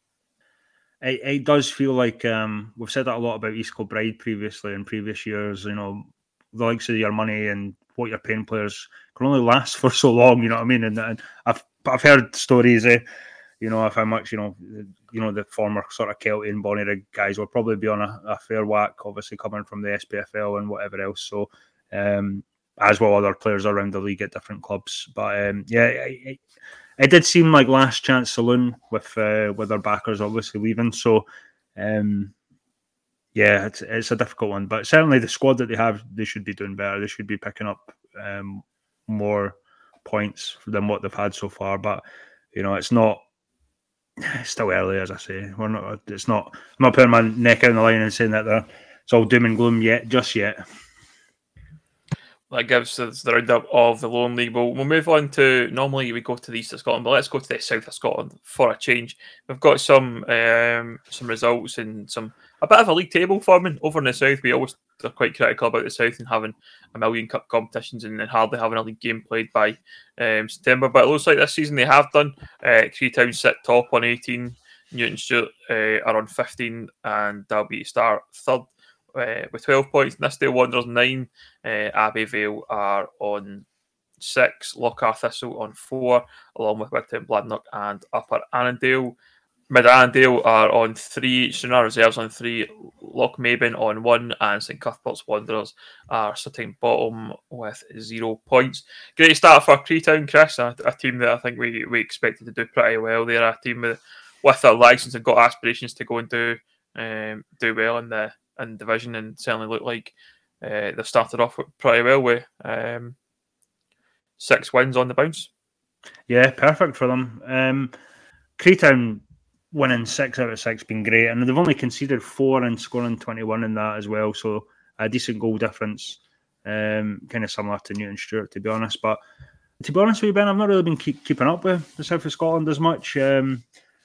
Speaker 2: it, it does feel like um, we've said that a lot about East Kilbride previously in previous years. You know, the likes of your money and what you're paying players can only last for so long. You know what I mean? And, and I've I've heard stories, eh, you know, of how much you know, you know, the former sort of Kelty and Bonnyrigg guys will probably be on a, a fair whack, obviously coming from the S P F L and whatever else. So, um, as well, other players around the league at different clubs. But um, yeah, it, it did seem like last chance saloon with uh, with their backers obviously leaving. So, um, yeah, it's it's a difficult one. But certainly the squad that they have, they should be doing better. They should be picking up um, more points than what they've had so far. But you know, it's not. It's still early, as I say. We're not. It's not. I'm not putting my neck out on the line and saying that they're, it's all doom and gloom yet, just yet.
Speaker 1: That gives us the roundup of the Lowland League. We'll, we'll move on to, normally we go to the east of Scotland, but let's go to the south of Scotland for a change. We've got some um, some results and some a bit of a league table forming over in the south. We always are quite critical about the south and having a million cup competitions and, and hardly having a league game played by um, September. But it looks like this season they have done. Uh, Creetown sit top on eighteen, Newton Stewart uh, are on fifteen, and Dalbeattie Star third. Uh, with twelve points, Nithsdale Wanderers nine, uh, Abbey Vale are on six, Lockhart Thistle on four, along with Wigtown Bladnoch and Upper Annandale. Mid Annandale are on three, Stranraer Reserves on three, Lochmaben on one, and St Cuthbert's Wanderers are sitting bottom with zero points. Great start for Creetown, Chris, a, a team that I think we, we expected to do pretty well. They're a team with, with their license and got aspirations to go and do um, do well in the in division, and certainly look like uh, they've started off pretty well with um, six wins on the bounce.
Speaker 2: Yeah, perfect for them. Um, Creetown winning six out of six been great, and they've only conceded four and scoring twenty-one in that as well, so a decent goal difference, um, kind of similar to Newton Stewart, to be honest. But to be honest with you, Ben, I've not really been keep, keeping up with the south of Scotland as much. Um,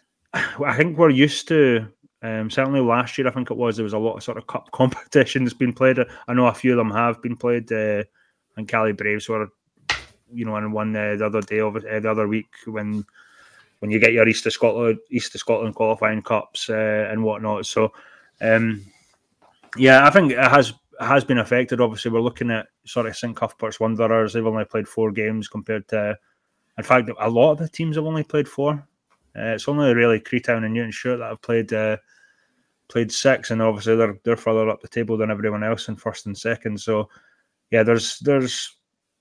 Speaker 2: I think we're used to Um, certainly last year, I think it was, there was a lot of sort of cup competitions being played. I know a few of them have been played. Uh, and Cali Braves were, you know, and one uh, the other day of uh, the other week when when you get your East of Scotland East of Scotland qualifying cups uh, and whatnot. So, um, yeah, I think it has it has been affected. Obviously, we're looking at sort of St Cuthbert's Wanderers. They've only played four games compared to, in fact, a lot of the teams have only played four. Uh, it's only really Creetown and Newton Stewart that have played. Uh, Played six, and obviously they're they're further up the table than everyone else in first and second. So, yeah, there's there's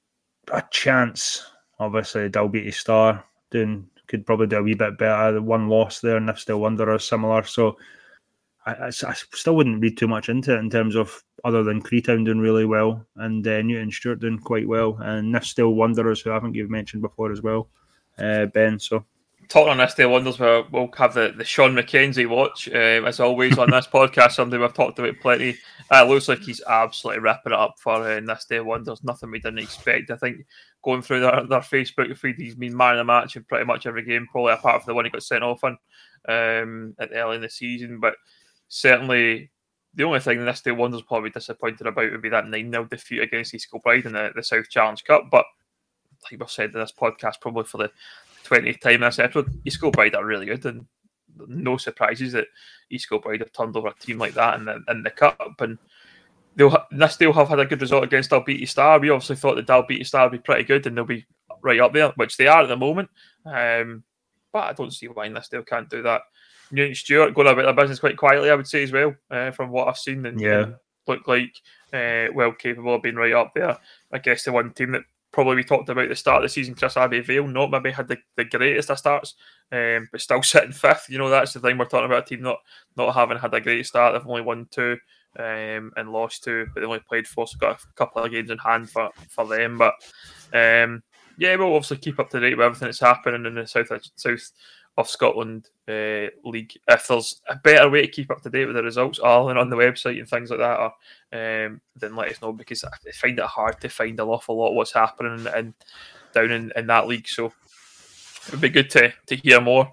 Speaker 2: a chance. Obviously, Dalbeattie Star doing could probably do a wee bit better. The one loss there, Nithsdale Wanderers similar. So, I, I, I still wouldn't read too much into it in terms of other than Creetown doing really well and uh, Newton Stewart doing quite well, and Nithsdale Wanderers, who I think you've mentioned before as well, uh, Ben. So.
Speaker 1: Talking on this day wonders, we'll, we'll have the, the Sean McKenzie watch um, as always on this podcast. Something we've talked about plenty. Uh, it looks like he's absolutely ripping it up for uh, this day wonders. Nothing we didn't expect. I think going through their, their Facebook feed, he's been man of the match in pretty much every game, probably apart from the one he got sent off on um, at the early in the season. But certainly the only thing this day wonders probably disappointed about would be that nine nil defeat against East Kilbride in the, the South Challenge Cup. But like we've said in this podcast, probably for the twentieth time in this episode, East Kilbride are really good, and no surprises that East Kilbride have turned over a team like that in the in the cup. And they'll Nithsdale have had a good result against Dalbeattie Star. We obviously thought that Dalbeattie Star would be pretty good, and they'll be right up there, which they are at the moment. Um, but I don't see why Nithsdale can't do that. Newton Stewart going about their business quite quietly, I would say as well, uh, from what I've seen, and,
Speaker 2: yeah.
Speaker 1: and look like uh, well capable of being right up there. I guess the one team that probably we talked about at the start of the season, Chris, Abbey Vale, not maybe had the, the greatest of starts, um, but still sitting fifth. You know, that's the thing, we're talking about a team not not having had a great start. They've only won two um, and lost two, but they only played four, so got a couple of games in hand for, for them. But um, yeah, we'll obviously keep up to date with everything that's happening in the south of, south of Scotland uh, league. If there's a better way to keep up to date with the results, other than on the website and things like that, or, um, then let us know, because I find it hard to find an awful lot of what's happening in, down in, in that league. So it would be good to, to hear more.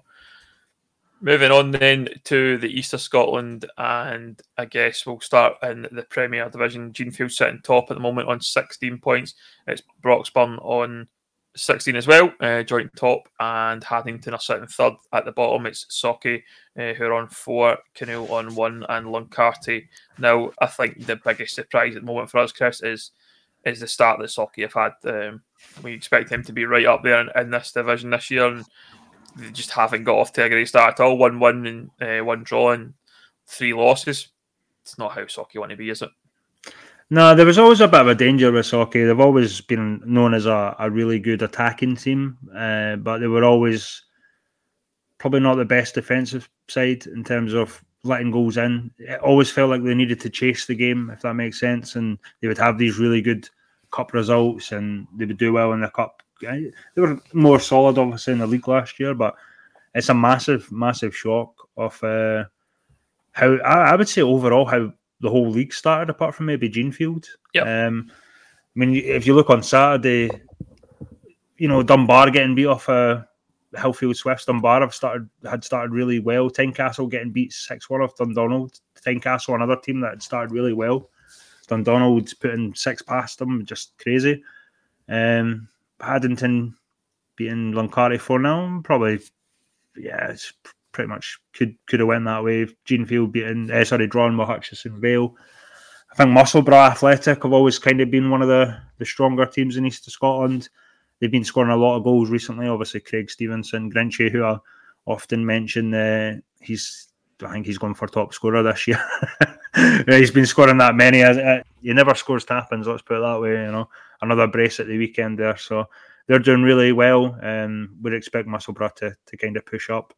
Speaker 1: Moving on then to the east of Scotland, and I guess we'll start in the Premier Division. Jeanfield sitting top at the moment on sixteen points. It's Broxburn on sixteen as well, uh, joint top, and Haddington are sitting third. At the bottom, it's Sauchie, uh, who are on four, Canoe on one, and Luncarty. Now, I think the biggest surprise at the moment for us, Chris, is is the start that Socky have had. Um, we expect him to be right up there in, in this division this year, and they just haven't got off to a great start at all. One win and uh, one draw and three losses. It's not how Socky want to be, is it?
Speaker 2: No, there was always a bit of a danger with Socky. They've always been known as a, a really good attacking team, uh, but they were always probably not the best defensive side in terms of letting goals in. It always felt like they needed to chase the game, if that makes sense, and they would have these really good cup results and they would do well in the cup. They were more solid, obviously, in the league last year, but it's a massive, massive shock of uh, how, I, I would say overall, how the whole league started, apart from maybe Genefield.
Speaker 1: Yep.
Speaker 2: Um, I mean, if you look on Saturday, you know, Dunbar getting beat off uh, Hillfield Swifts. Dunbar have started had started really well. Tynecastle getting beat six one off Dundonald. Tynecastle, another team that had started really well. Dundonald's putting six past them, just crazy. Um, Paddington beating Luncarty four nil. Probably, yeah, it's pretty much could could have went that way. Genefield beating, uh, sorry, drawing with Hutchison Vale. I think Musselburgh Athletic have always kind of been one of the, the stronger teams in East of Scotland. They've been scoring a lot of goals recently. Obviously, Craig Stevenson, Grinchy, who I often mention, uh, he's I think he's going for top scorer this year. He's been scoring that many. He never scores tap-ins, let's put it that way. You know, another brace at the weekend there. So they're doing really well. Um, we'd expect Musselburgh to, to kind of push up.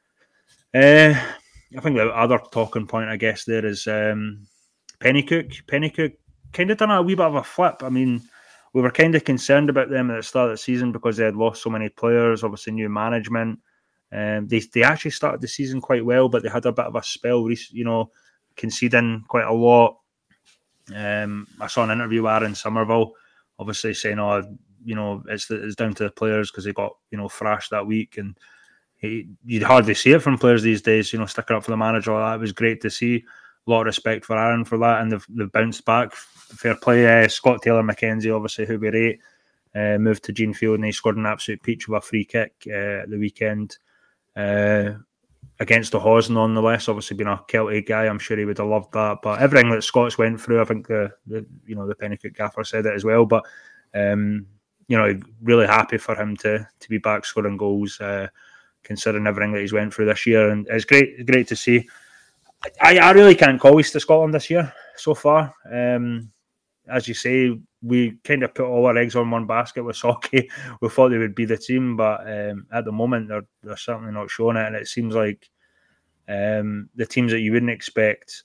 Speaker 2: Uh, I think the other talking point, I guess, there is um, Pennycook. Pennycook kind of done a wee bit of a flip. I mean, we were kind of concerned about them at the start of the season because they had lost so many players, obviously new management. Um, they they actually started the season quite well, but they had a bit of a spell, you know, conceding quite a lot. Um, I saw an interview with Aaron Somerville, obviously saying, "Oh, you know, it's it's down to the players because they got, you know, thrashed that week," and he, you'd hardly see it from players these days. You know, sticking up for the manager, all that. It was great to see. A lot of respect for Aaron for that, and they've, they've bounced back. Fair play. Uh, Scott Taylor Mackenzie, obviously, who we rate, uh, moved to Genefield, and he scored an absolute peach with a free kick uh, at the weekend. Uh, against the Hawes nonetheless, obviously being a Celtic guy, I'm sure he would have loved that. But everything that Scots went through, I think the, the you know the Pennycook gaffer said it as well. But um, you know, really happy for him to to be back scoring goals, uh, considering everything that he's went through this year, and it's great great to see. I, I really can't call East of Scotland this year so far. Um, as you say, we kind of put all our eggs on one basket with Socky. We thought they would be the team, but um, at the moment they're they're certainly not showing it, and it seems like um, the teams that you wouldn't expect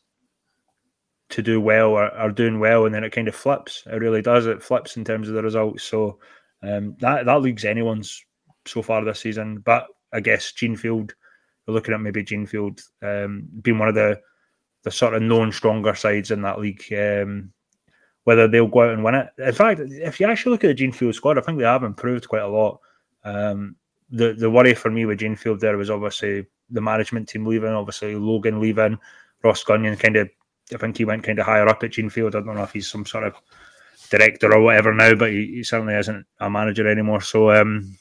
Speaker 2: to do well are, are doing well, and then it kind of flips. It really does. It flips in terms of the results. So um, that that league's anyone's so far this season. But I guess Genefield, we're looking at maybe Genefield um, being one of the the sort of known stronger sides in that league. Um, whether they'll go out and win it. In fact, if you actually look at the Genefield squad, I think they have improved quite a lot. Um, the the worry for me with Genefield there was obviously the management team leaving, obviously Logan leaving, Ross Gunyon kind of, I think he went kind of higher up at Genefield. I don't know if he's some sort of director or whatever now, but he, he certainly isn't a manager anymore. So, um,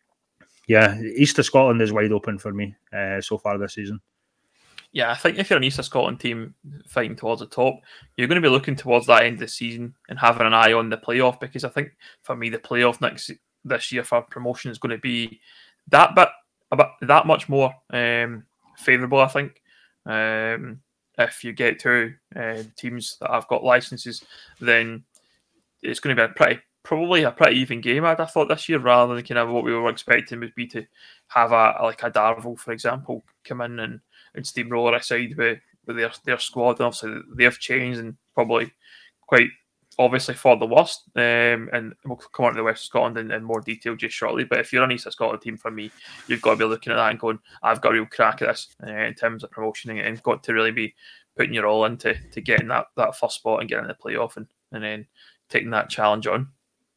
Speaker 2: yeah, East of Scotland is wide open for me uh, so far this season.
Speaker 1: Yeah, I think if you're an East of Scotland team fighting towards the top, you're going to be looking towards that end of the season and having an eye on the playoff, because I think for me the playoff next this year for promotion is going to be that bit, a bit that much more um, favourable. I think um, if you get to uh, teams that have got licences, then it's going to be a pretty probably a pretty even game. I'd have thought this year, rather than kind of what we were expecting would be to have a like a Darvel, for example, come in and. and steamroller aside with, with their, their squad. And obviously they've changed and probably quite obviously for the worst. Um, and we'll come on to the West of Scotland in, in more detail just shortly. But if you're an East of Scotland team, for me, you've got to be looking at that and going, I've got a real crack at this uh, in terms of promotion, and got to really be putting your all into to getting that, that first spot and getting the playoff and, and then taking that challenge on.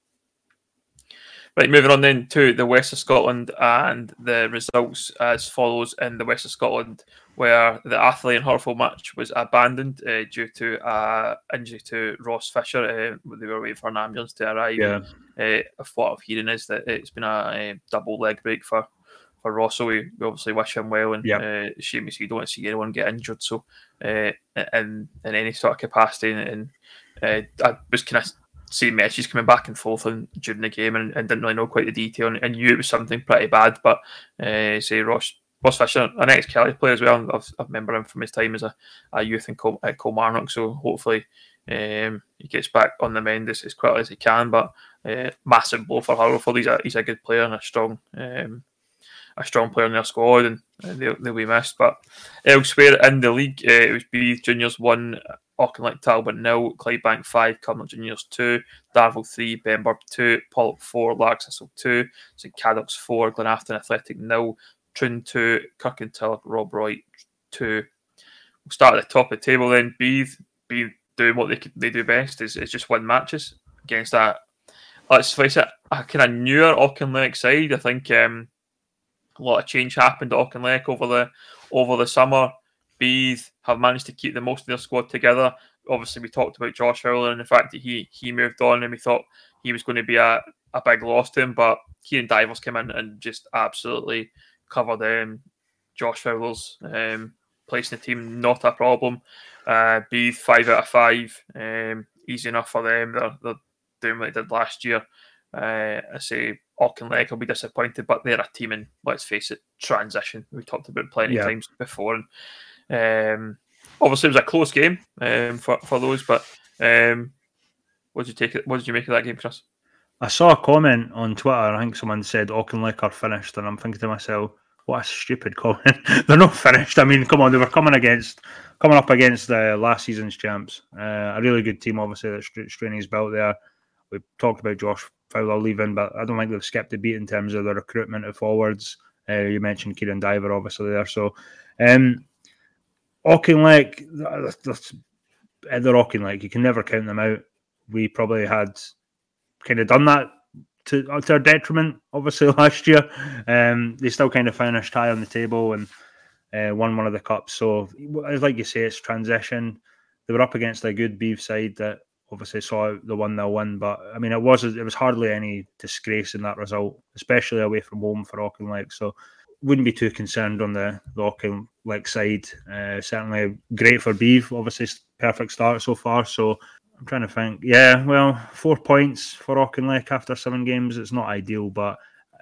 Speaker 1: Right, moving on then to the West of Scotland and the results as follows in the West of Scotland, where the Atherley and Hurfell match was abandoned uh, due to uh, injury to Ross Fisher. Uh, they were waiting for an ambulance to arrive.
Speaker 2: Yeah.
Speaker 1: Uh, what I'm hearing is that it's been a, a double leg break for, for Ross, so we, we obviously wish him well, and
Speaker 2: yeah.
Speaker 1: uh, shame to see you don't want to see anyone get injured. So uh, in, in any sort of capacity, and uh, I was kind of see messages coming back and forth on, during the game and, and didn't really know quite the detail and, and knew it was something pretty bad. But uh, say Ross Ross Fisher, an ex-Kelly player as well. I've, I remember him from his time as a, a youth in Col- at Kilmarnock. So hopefully um, he gets back on the mend as, as quickly as he can. But uh, massive blow for Hurlford. He's a he's a good player and a strong um, a strong player in their squad, and uh, they'll, they'll be missed. But elsewhere in the league, uh, it was Beith Juniors one, Auchinleck Talbot nil, Clydebank five, Cumnock Juniors two, Darvel three, Benburb two, Pollok four, Largs Thistle two, St Cadoc's four, Glenafton Athletic nil, Troon two, Kirkintilloch Rob Roy two. We'll start at the top of the table then. Beith, Beith doing what they they do best is, is just win matches against that. Let's face it, a kind of newer Auchinleck side. I think um, a lot of change happened at Auchinleck over the over the summer. Beith have managed to keep the most of their squad together. Obviously, we talked about Josh Fowler and the fact that he he moved on, and we thought he was going to be a, a big loss to him. But Kieran Divers came in and just absolutely covered um, Josh Fowler's um, place in the team. Not a problem. Uh, Beith five out of five. Um, easy enough for them. They're, they're doing what they did last year. Uh, I say Auchinleck will be disappointed, but they're a team in, let's face it, transition. We talked about plenty
Speaker 2: yeah.
Speaker 1: of times before. And um, obviously, it was a close game um, for for those. But um, what did you take? What did you make of that game, Chris?
Speaker 2: I saw a comment on Twitter. I think someone said Auchinleck are finished, and I'm thinking to myself, what a stupid comment. They're not finished. I mean, come on, they were coming against, coming up against the uh, last season's champs. Uh, a really good team, obviously, that Straney's built there. We talked about Josh Fowler leaving, but I don't think they've skipped a beat in terms of the recruitment of forwards. Uh, you mentioned Kieran Diver, obviously, there. So, um, Auchinleck, they're Auchinleck. You can never count them out. We probably had kind of done that to, to our detriment, obviously, last year. Um, they still kind of finished high on the table and uh, won one of the cups. So, like you say, it's transition. They were up against a good Beith side that obviously saw the one nil win, but I mean, it was it was hardly any disgrace in that result, especially away from home for Auchinleck. So, wouldn't be too concerned on the, the Auchinleck side. Uh, certainly great for Beith, obviously perfect start so far. So, I'm trying to think. Yeah, well, four points for Auchinleck after seven games. It's not ideal, but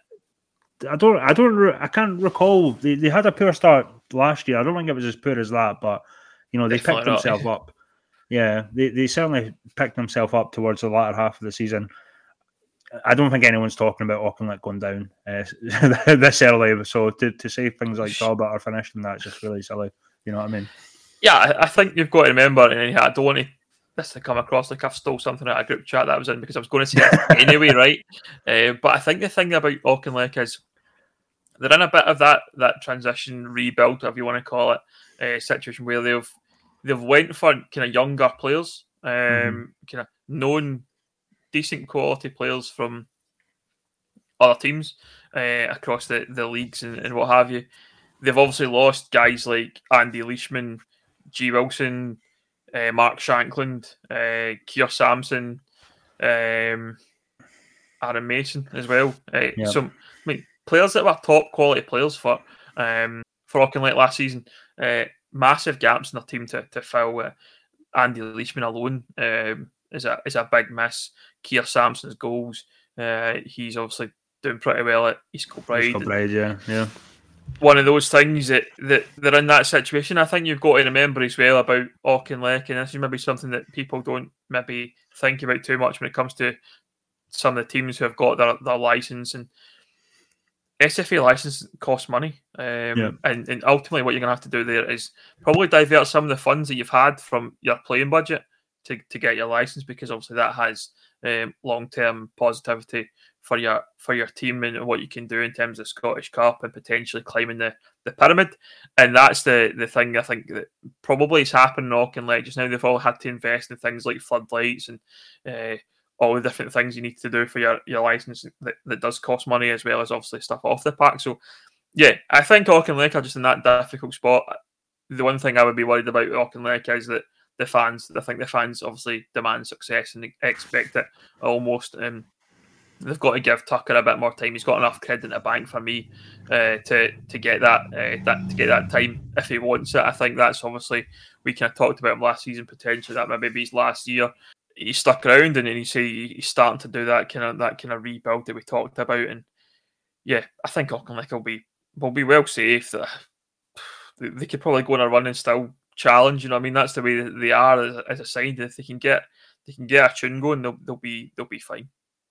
Speaker 2: I don't, I don't, I can't recall. They they had a poor start last year. I don't think it was as poor as that, but you know they
Speaker 1: Definitely
Speaker 2: picked themselves up. Yeah, they, they certainly picked themselves up towards the latter half of the season. I don't think anyone's talking about Auchinleck going down uh, this early. So to, to say things like Talbot are finished and that's just really silly. You know what I mean?
Speaker 1: Yeah, I, I think you've got to remember, and I don't want to, this to come across like I've stole something out of a group chat that I was in because I was going to say it anyway, right? Uh, but I think the thing about Auchinleck is they're in a bit of that that transition rebuild, if you want to call it, uh, situation where they've they've went for kind of younger players, um, mm-hmm. kind of known decent quality players from other teams uh, across the, the leagues and, and what have you. They've obviously lost guys like Andy Leishman, G. Wilson, uh, Mark Shankland, uh, Keir Sampson, um, Aaron Mason as well. Uh, yeah. So, I mean, players that were top quality players for um, for Auchinleck last season. Uh, massive gaps in their team to, to fill. Uh, Andy Leishman alone um, is a is a big miss. Keir Sampson's goals. Uh, he's obviously doing pretty well at East Kilbride.
Speaker 2: East Kilbride, yeah, yeah.
Speaker 1: One of those things that, that they're in that situation. I think you've got to remember as well about Auchinleck, and this is maybe something that people don't maybe think about too much when it comes to some of the teams who have got their, their licence. And S F A licence costs money, um, yeah. and, and ultimately what you're going to have to do there is probably divert some of the funds that you've had from your playing budget to, to get your licence, because obviously that has um, long-term positivity for your for your team and what you can do in terms of Scottish Cup and potentially climbing the, the pyramid. And that's the, the thing I think that probably is happening in Auchinleck just now. They've all had to invest in things like floodlights and uh, all the different things you need to do for your, your licence that, that does cost money, as well as obviously stuff off the pack. So, yeah, I think Auchinleck are just in that difficult spot. The one thing I would be worried about Auchinleck is that the fans, I think the fans obviously demand success and expect it almost. Um, they've got to give Tucker a bit more time. He's got enough credit in the bank for me uh, to to get that uh, that to get that time if he wants it. I think that's obviously, we kind of talked about him last season, potentially that maybe be his last year. he's stuck around, and he's he's starting to do that kind of that kind of rebuild that we talked about. And yeah, I think Auckland will be will be well safe. That they could probably go on a run and still challenge. You know, I mean, that's the way they are as, as a side. If they can get they can get a tune going, they'll they'll be they'll be fine.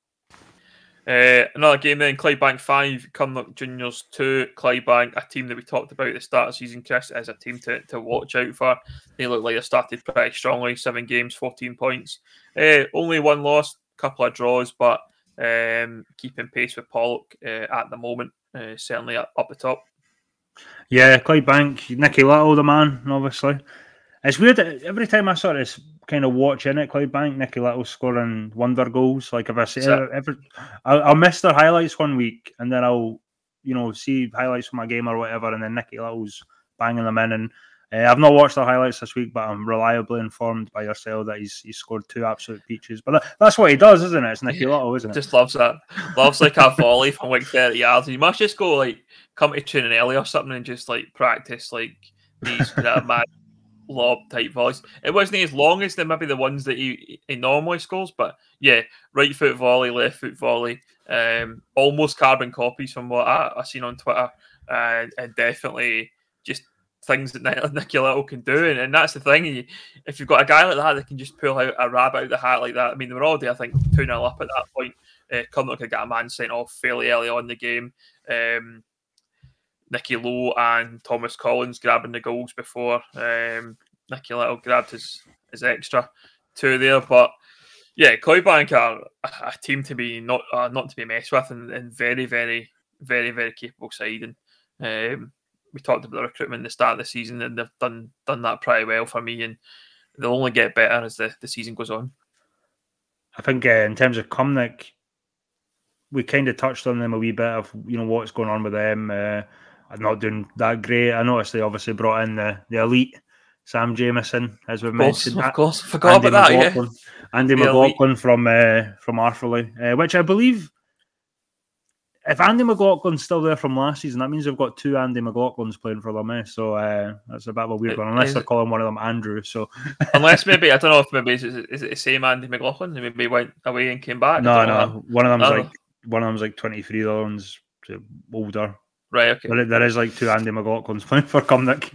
Speaker 1: Uh, another game then, Clydebank five, Cumnock Juniors two. Clydebank, a team that we talked about at the start of the season, Chris, as a team to, to watch out for. They look like they started pretty strongly, seven games, fourteen points. Uh, only one loss, couple of draws, but um, keeping pace with Pollock uh, at the moment, uh, certainly up, up the top.
Speaker 2: Yeah, Clydebank, Nicky Little, the man, obviously. It's weird, every time I sort of kind of watch in at Clydebank, Nicky Little scoring wonder goals. Like if I see, every, I'll, I'll miss their highlights one week, and then I'll, you know, see highlights from my game or whatever, and then Nicky Little's banging them in. And uh, I've not watched their highlights this week, but I'm reliably informed by yourself that he's he's scored two absolute peaches. But that, that's what he does, isn't it? It's Nicky Little, isn't it?
Speaker 1: Just loves that. Loves like a volley from like thirty yards. You must just go like come to training early or something and just like practice like these kind of mad lob type volleys. It wasn't as long as the maybe the ones that he, he normally scores, but yeah, right foot volley, left foot volley, um, almost carbon copies from what I, I've seen on Twitter, and, and definitely just things that Nicky Little can do, and, and that's the thing. If you've got a guy like that that can just pull out a rabbit out of the hat like that, I mean, they were already, I think, two nil up at that point. Uh, Cumnock had got a man sent off fairly early on in the game. Um, Nicky Lowe and Thomas Collins grabbing the goals before um, Nicky Little grabbed his, his extra two there. But yeah, Clydebank are a, a team to be not uh, not to be messed with, and, and very, very, very, very capable side. And um, we talked about the recruitment at the start of the season, and they've done done that pretty well for me. And they'll only get better as the, the season goes on.
Speaker 2: I think uh, in terms of Cumnock, we kind of touched on them a wee bit of you know what's going on with them. Uh, not doing that great. I noticed they obviously brought in the, the elite Sam Jamieson, as we've
Speaker 1: of course,
Speaker 2: mentioned.
Speaker 1: Of course, forgot
Speaker 2: Andy
Speaker 1: about
Speaker 2: McLaughlin,
Speaker 1: that. Yeah,
Speaker 2: Andy the McLaughlin elite. from uh, from Arthurlie, uh, which I believe, if Andy McLaughlin's still there from last season, that means they've got two Andy McLaughlins playing for them. Eh? So uh, that's a bit of a weird it, one, unless they're calling one of them Andrew. So
Speaker 1: unless maybe I don't know if maybe is it, is it the same Andy McLaughlin? Maybe went away and came back.
Speaker 2: No, no, one of them's no. like one of them's like twenty-three. The other one's older.
Speaker 1: Right, okay.
Speaker 2: There, there is like two Andy McLaughlins playing for Cumnock.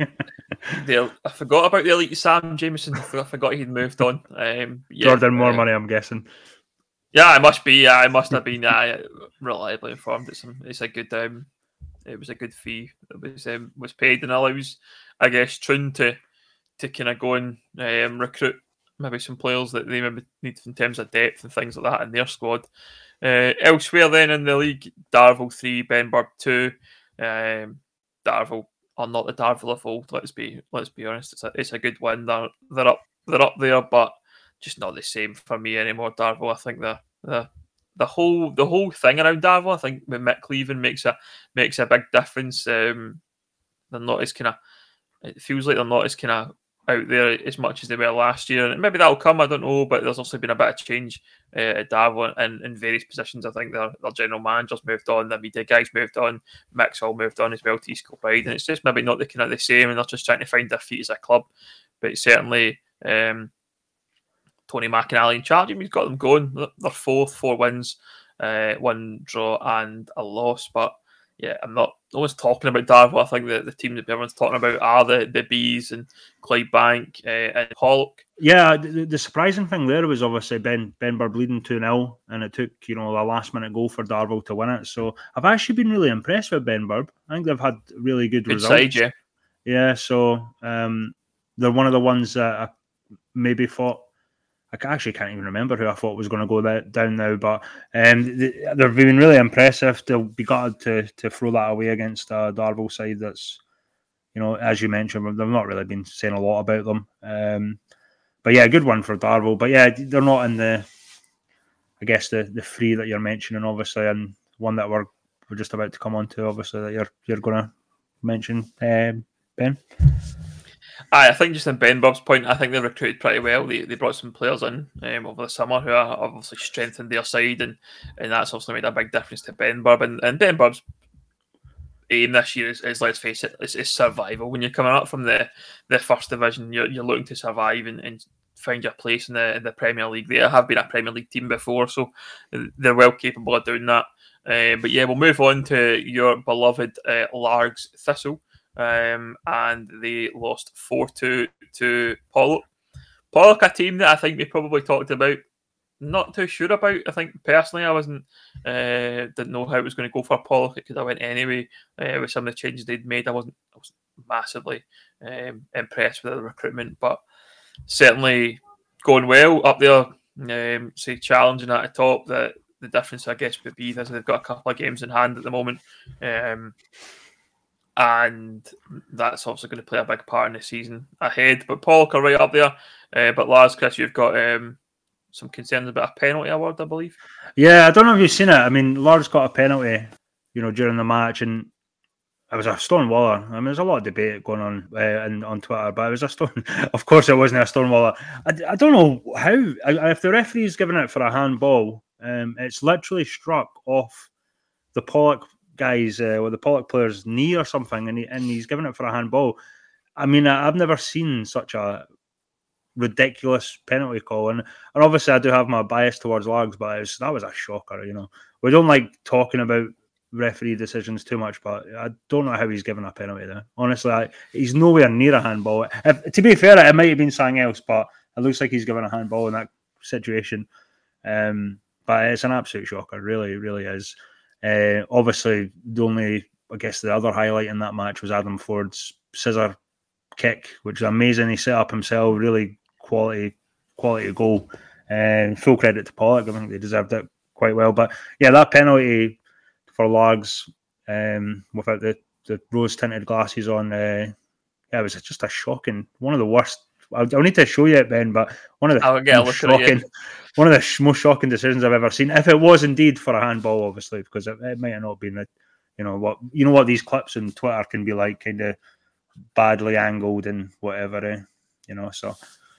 Speaker 1: I forgot about the elite Sam Jamieson. I forgot he'd moved on. Um, yeah,
Speaker 2: Jordan more
Speaker 1: uh,
Speaker 2: money, I'm guessing.
Speaker 1: Yeah, I must be. Yeah, I must have been uh, reliably informed. It's, it's a good. Um, it was a good fee that was um, was paid, and allows, I guess, Troon to to kind of go and um, recruit maybe some players that they maybe need in terms of depth and things like that in their squad. Uh, elsewhere, then in the league, Darvel three, Benburb two. Um, Darvel are not the Darvel of old. Let's be let's be honest. It's a it's a good win. They're they're up they're up there, but just not the same for me anymore. Darvel, I think the the the whole the whole thing around Darvel, I think with Mick Cleven makes a makes a big difference. Um, they're not as kind of. It feels like they're not as kind of out there as much as they were last year, and maybe that'll come. I don't know, but there's also been a bit of change uh, at Darvel in, in various positions. I think their, their general managers moved on, the media guys moved on, Mick's all moved on as well to East Kilbride, and it's just maybe not the kind of the same, and they're just trying to find their feet as a club. But certainly, um, Tony McInally in charge, he's got them going. They're fourth, four wins, uh, one draw and a loss. But yeah, I'm not always talking about Darvel. I think the, the team that everyone's talking about are the, the Bees and Clydebank uh, and Pollock.
Speaker 2: Yeah, the, the surprising thing there was obviously Ben Benburb leading two nil, and it took you know a last minute goal for Darvel to win it. So I've actually been really impressed with Benburb. I think they've had really good, good results.
Speaker 1: Side, yeah.
Speaker 2: Yeah, so um, they're one of the ones that I maybe thought. I actually can't even remember who I thought was going to go that, down now, but um, they, they've been really impressive. They'll be gutted to to throw that away against a Darvel side that's, you know, as you mentioned, they've not really been saying a lot about them. Um, but yeah, good one for Darvel. But yeah, they're not in the, I guess, the, the three that you're mentioning, obviously, and one that we're we're just about to come on to, obviously, that you're you're going to mention, um, Ben.
Speaker 1: Aye, I think just in Benburb's point, I think they recruited pretty well. They they brought some players in um, over the summer who have obviously strengthened their side, and, and that's also made a big difference to Benburb. And, and Benburb's aim this year is, is let's face it, is, is survival. When you're coming up from the, the first division, you're you're looking to survive and, and find your place in the in the Premier League. They have been a Premier League team before, so they're well capable of doing that. Uh, but yeah, we'll move on to your beloved uh, Largs Thistle, um, and they lost four two to Pollok. Pollok, a team that I think we probably talked about, not too sure about. I think personally, I wasn't uh, didn't know how it was going to go for Pollok. It could have went anyway uh, with some of the changes they'd made. I wasn't, I wasn't massively um, impressed with the recruitment, but certainly going well up there. Um, say challenging at the top. That the difference, I guess, would be that they've got a couple of games in hand at the moment, um, and that's also going to play a big part in the season ahead. But Pollok are right up there. Uh, but Lars, Chris, you've got um, some concerns about a penalty award, I believe.
Speaker 2: Yeah, I don't know if you've seen it. I mean, Lars got a penalty, you know, during the match, and it was a Stonewaller. I mean, there's a lot of debate going on uh, in, on Twitter, but it was a stone. Of course, it wasn't a Stonewaller. I, I don't know how. I, if the referee's given it for a handball, um, it's literally struck off the Pollok guy's uh, or the Pollok player's knee or something, and he, and he's given it for a handball. I mean, I, I've never seen such a ridiculous penalty call, and, and obviously I do have my bias towards Largs, but it was, that was a shocker. You know, we don't like talking about referee decisions too much, but I don't know how he's given a penalty there. Honestly, I, he's nowhere near a handball. If, to be fair, it might have been something else, but it looks like he's given a handball in that situation. Um, but it's an absolute shocker, really, really is. Uh, obviously, the only, I guess, the other highlight in that match was Adam Ford's scissor kick, which is amazing. He set up himself, really quality, quality goal. And uh, full credit to Pollok. I think they deserved it quite well. But yeah, that penalty for Largs um, without the, the rose tinted glasses on, uh, yeah, it was just a shocking, one of the worst. I'll, I'll need to show you it, Ben, but one of the most shocking, one of the sh- most shocking decisions I've ever seen. If it was indeed for a handball, obviously, because it, it might have not been. A, you know what? You know what these clips on Twitter can be like, kind of badly angled and whatever. Eh? You know, so.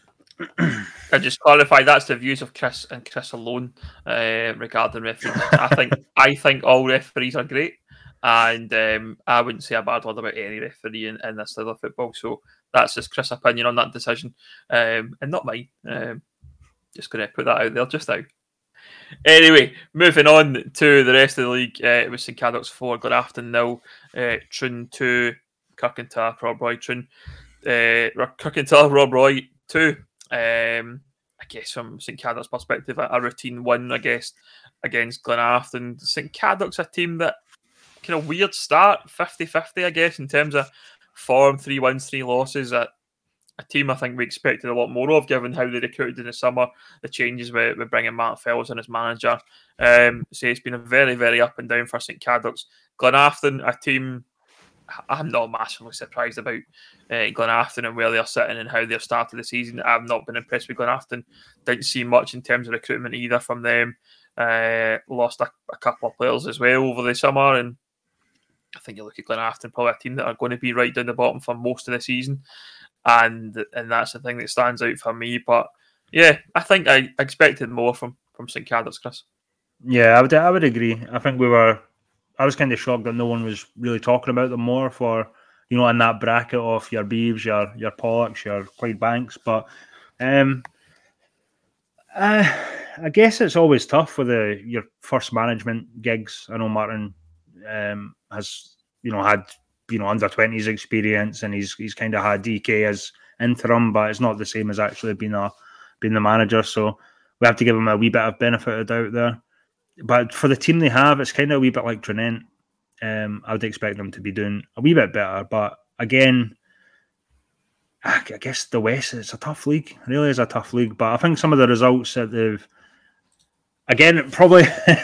Speaker 1: I just clarify that's the views of Chris and Chris alone uh, regarding referees. I think I think all referees are great, and um, I wouldn't say a bad word about any referee in, in this level of football. So that's just Chris' opinion on that decision, um, and not mine. Um, just going to put that out there just now. Anyway, moving on to the rest of the league, uh, it was St Cadoc's four, Glenafton nil, uh, Troon two, Kirkintilloch, Rob Roy, Troon, uh, Kirkintilloch, Rob Roy two. Um, I guess from St Cadoc's perspective, a, a routine win, I guess, against Glenafton. St Cadoc's a team that kind of weird start, fifty-fifty, I guess, in terms of form, three wins, three losses. A, a team I think we expected a lot more of, given how they recruited in the summer, the changes with, with bringing Matt Fells in as manager. Um, so it's been a very, very up and down for St Cadoc's. Glenafton, a team I'm not massively surprised about uh, Glenafton and where they're sitting and how they've started the season. I've not been impressed with Glenafton. Didn't see much in terms of recruitment either from them. Uh, lost a, a couple of players as well over the summer, and I think you look at Glenafton, probably a team that are going to be right down the bottom for most of the season, and and that's the thing that stands out for me. But yeah, I think I expected more from from St Cadoc's, Chris.
Speaker 2: Yeah, I would I would agree. I think we were. I was kind of shocked that no one was really talking about them more for, you know, in that bracket of your Beeves, your your Pollocks, your Clydebanks. But um, uh, I guess it's always tough with the your first management gigs. I know Martin um, has, you know, had, you know, under twenties experience, and he's he's kind of had D K as interim, but it's not the same as actually being a being the manager. So we have to give him a wee bit of benefit of doubt there. But for the team they have, it's kind of a wee bit like Tranent. Um, I would expect them to be doing a wee bit better. But again, I guess the West is a tough league. It really is a tough league. But I think some of the results that they've... Again, probably...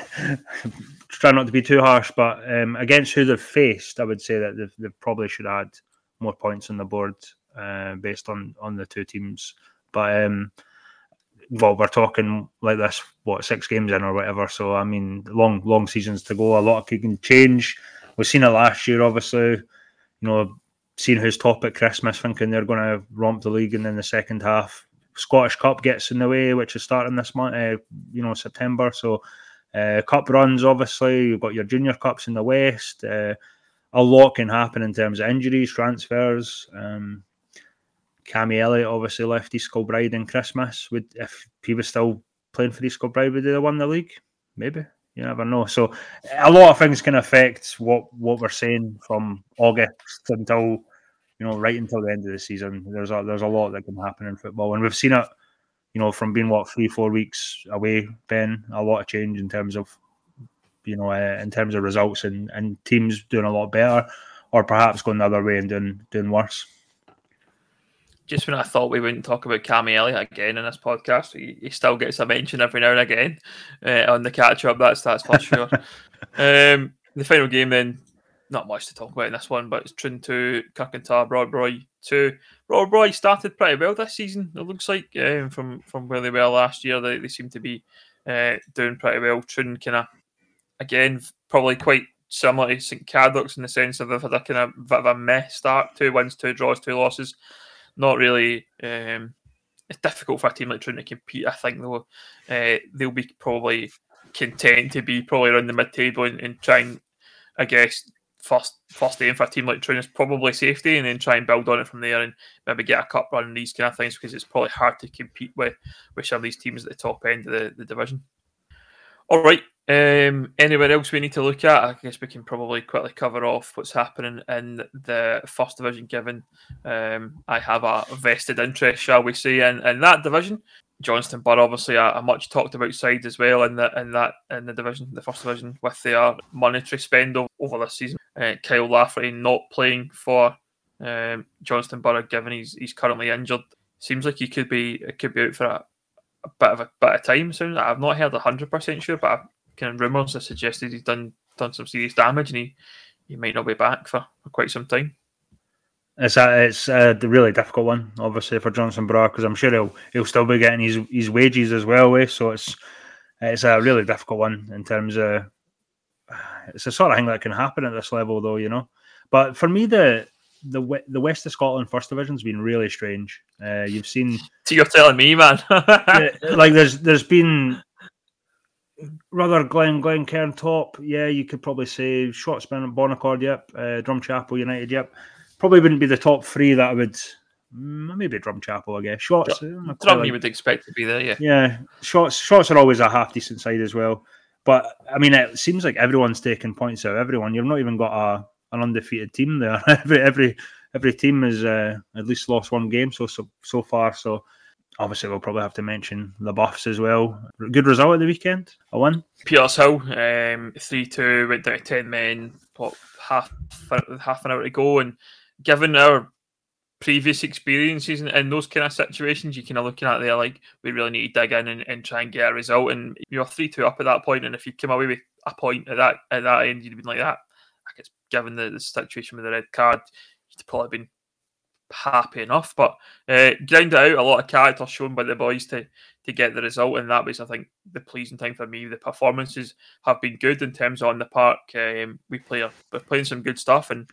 Speaker 2: try not to be too harsh, but um, against who they've faced, I would say that they've, they've probably should add more points on the board uh, based on, on the two teams. But... Um, well, we're talking like this, what, six games in or whatever. So, I mean, long, long seasons to go. A lot can change. We've seen it last year, obviously. You know, seeing who's top at Christmas, thinking they're going to romp the league, and then the second half, Scottish Cup gets in the way, which is starting this month, uh, you know, September. So, uh, cup runs, obviously. You've got your junior cups in the West. Uh, a lot can happen in terms of injuries, transfers. Um, Cammy Elliott obviously left East Kilbride in Christmas. Would if he was still playing for East Kilbride, would they have won the league? Maybe. You never know. So a lot of things can affect what, what we're saying from August until, you know, right until the end of the season. There's a there's a lot that can happen in football, and we've seen it. You know, from being what three four weeks away, Ben, a lot of change in terms of, you know, uh, in terms of results and, and teams doing a lot better, or perhaps going the other way and doing doing worse.
Speaker 1: Just when I thought we wouldn't talk about Cammy Elliott again in this podcast, he, he still gets a mention every now and again uh, on the catch-up, that's that's for sure. um, the final game then, not much to talk about in this one, but it's Troon two, Kirkintar, Rob-Roy two. Rob-Roy started pretty well this season, it looks like, um, from, from where they were last year. They, they seem to be uh, doing pretty well. Troon kind of, again, probably quite similar to St Cadoc's in the sense of they've had a kind of bit of a meh start, two wins, two draws, two losses. Not really. Um, it's difficult for a team like Troon to compete. I think though uh, they'll be probably content to be probably around the mid-table and, and try and, I guess, first first aim for a team like Troon is probably safety, and then try and build on it from there and maybe get a cup run and these kind of things, because it's probably hard to compete with with some of these teams at the top end of the, the division. All right. Um, anywhere else we need to look at? I guess we can probably quickly cover off what's happening in the first division, given um, I have a vested interest, shall we say, in, in that division. Johnstone Burr, obviously, a, a much talked about side as well in the in that in the division, the first division, with their monetary spend over, over this season. Uh, Kyle Lafferty not playing for um, Johnstone Burr, given he's he's currently injured. Seems like he could be it could be out for a, a bit of a bit of time soon. I've not heard a hundred percent sure, but I've kind of rumours that suggested he's done done some serious damage and he, he might not be back for, for quite some time.
Speaker 2: It's a it's a really difficult one, obviously, for Johnstone Burr, because I'm sure he'll he'll still be getting his, his wages as well. Eh? So it's it's a really difficult one in terms of it's the sort of thing that can happen at this level, though, you know. But for me, the the the West of Scotland First Division's been really strange. Uh, you've seen.
Speaker 1: So you're telling me, man?
Speaker 2: Like there's there's been. Rather Glen, Glencairn top, yeah, you could probably say Shotspin, Bonaccord, yep, uh, Drumchapel United, yep. Probably wouldn't be the top three that I would, maybe Drumchapel, I guess. Shots,
Speaker 1: Drum, Drum like, you would expect to be there, yeah.
Speaker 2: Yeah, Shots Shots are always a half decent side as well. But, I mean, it seems like everyone's taking points out of everyone. You've not even got a an undefeated team there. every every every team has uh, at least lost one game so so, so far, so... Obviously, we'll probably have to mention the Buffs as well. Good result at the weekend, a win.
Speaker 1: Petershill, um, three two, went down to ten men, what, half, half an hour to go. And given our previous experiences in, in those kind of situations, you kind of looking at there like, we really need to dig in and, and try and get a result. And you're three two up at that point, and if you come away with a point at that at that end, you'd have been like that. I guess given the, the situation with the red card, you'd probably been happy enough, but uh, grind it out. A lot of character shown by the boys to to get the result, and that was, I think, the pleasing thing for me. The performances have been good in terms of on the park. Um, we play we're playing some good stuff, and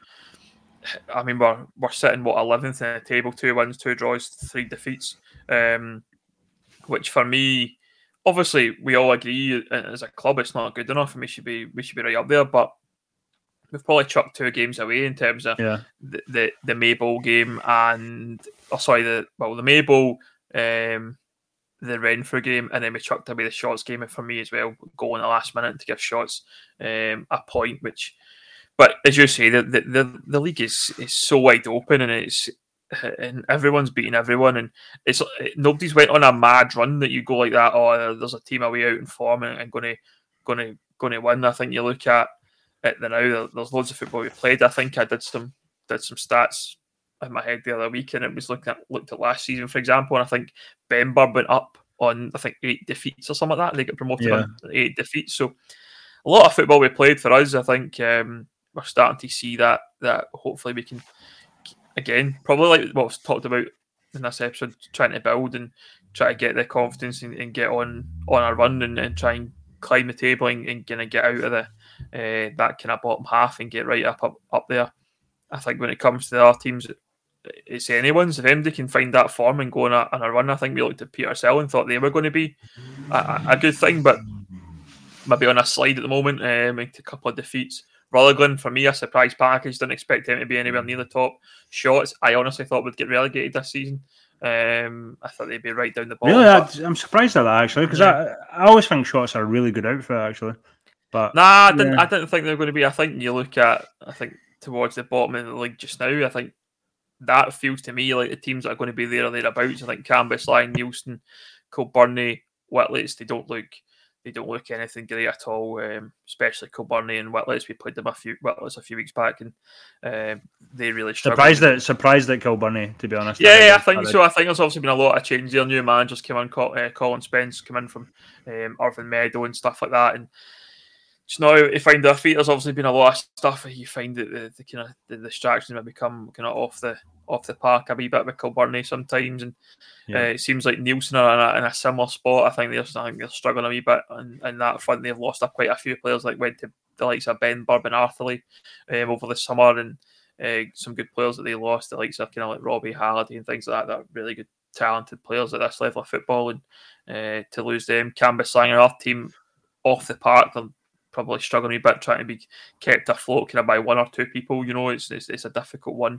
Speaker 1: I mean we're we're sitting what eleventh in the table, two wins, two draws, three defeats, um, which for me, obviously, we all agree as a club it's not good enough, and we should be we should be right up there, but. We've probably chucked two games away in terms of
Speaker 2: yeah.
Speaker 1: the, the the Maple game and oh sorry the well the Maple um, the Renfrew game, and then we chucked away the Shots game, and for me as well, go in the last minute to give Shots um, a point. Which, but as you say, the the, the, the league is, is so wide open, and it's and everyone's beating everyone, and it's nobody's went on a mad run that you go like that. Oh, there's a team away out in form and, and going to going to going to win. I think you look at. At the now, there's loads of football we played. I think I did some did some stats in my head the other week, and it was looking at looked at last season, for example, and I think Benburn went up on I think eight defeats or something like that. They got promoted yeah. on eight defeats. So a lot of football we played for us. I think um, we're starting to see that that hopefully we can again probably like what was talked about in this episode, trying to build and try to get the confidence and, and get on on our run and, and try and climb the table and, and kind of get out of the uh, that kind of bottom half and get right up, up up there. I think when it comes to the other teams, it's anyone's. If anybody can find that form and go on a, on a run, I think we looked at Petershill and thought they were going to be a, a good thing, but maybe on a slide at the moment, um, a couple of defeats. Rutherglen, for me, a surprise package. Didn't expect him to be anywhere near the top. Shorts, I honestly thought would get relegated this season. Um, I thought they'd be right down the bottom.
Speaker 2: Really, but, I'm surprised at that actually, because yeah. I, I always think Shorts are a really good outfit actually. But
Speaker 1: nah, I yeah. didn't. I didn't think they were going to be. I think you look at, I think towards the bottom of the league just now. I think that feels to me like the teams that are going to be there or thereabouts. I think Cambuslang, Neilson, Kilbirnie, Whitleys. They don't look. They don't look anything great at all, um, especially Kilbirnie and Whitleys. We played them a few Whitleys a few weeks back, and um, they really struggled.
Speaker 2: Surprised that surprised at Kilbirnie, to be honest.
Speaker 1: Yeah, yeah I think so. I think there's obviously been a lot of change there. New managers came in, uh, Colin Spence came in from um, Irvine Meadow and stuff like that, and just now you find their feet. There's obviously been a lot of stuff. You find that the, the kind of the distractions have become kind of off the off the park a wee bit with Kilbirnie sometimes, and yeah. uh, it seems like Neilson are in a, in a similar spot. I think they're I think they're struggling a wee bit in, in that front. They've lost up quite a few players, like went to the likes of Ben Burb and Arthurley um, over the summer, and uh, some good players that they lost, the likes of kind of like Robbie Halliday and things like that. That are really good, talented players at this level of football, and uh, to lose them, Cambuslang, our team off the park, they're probably struggling a bit trying to be kept afloat kind of by one or two people. You know, it's it's, it's a difficult one.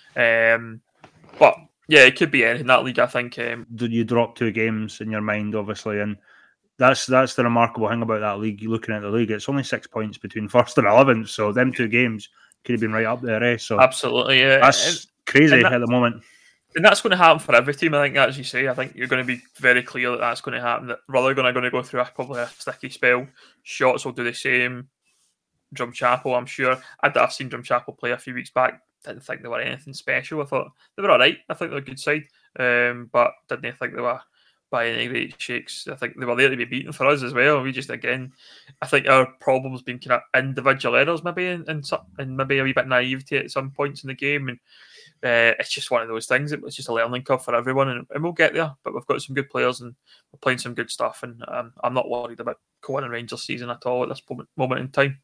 Speaker 1: Um, but yeah, it could be anything. That league, I think. Um,
Speaker 2: you drop two games in your mind, obviously, and that's that's the remarkable thing about that league. Looking at the league, it's only six points between first and eleventh, so them two games could have been right up there. Eh? So
Speaker 1: absolutely, yeah,
Speaker 2: that's
Speaker 1: and,
Speaker 2: crazy
Speaker 1: and that,
Speaker 2: at the moment.
Speaker 1: And that's going to happen for every team, I think, as you say. I think you're going to be very clear that that's going to happen. That Rutherglen are going to go through a, probably a sticky spell. Shorts will do the same. Drumchapel, I'm sure. I'd have seen Drumchapel play a few weeks back. Didn't think they were anything special. I thought they were all right. I think they're a good side. Um, but didn't think they were by any great shakes. I think they were there to be beaten for us as well. We just, again, I think our problem's been kind of individual errors maybe and, and, and maybe a wee bit naivety at some points in the game. And Uh, it's just one of those things. It's just a learning curve for everyone, and, and we'll get there. But we've got some good players, and we're playing some good stuff. And um, I'm not worried about Cohen and Rangers season at all at this moment, moment in time.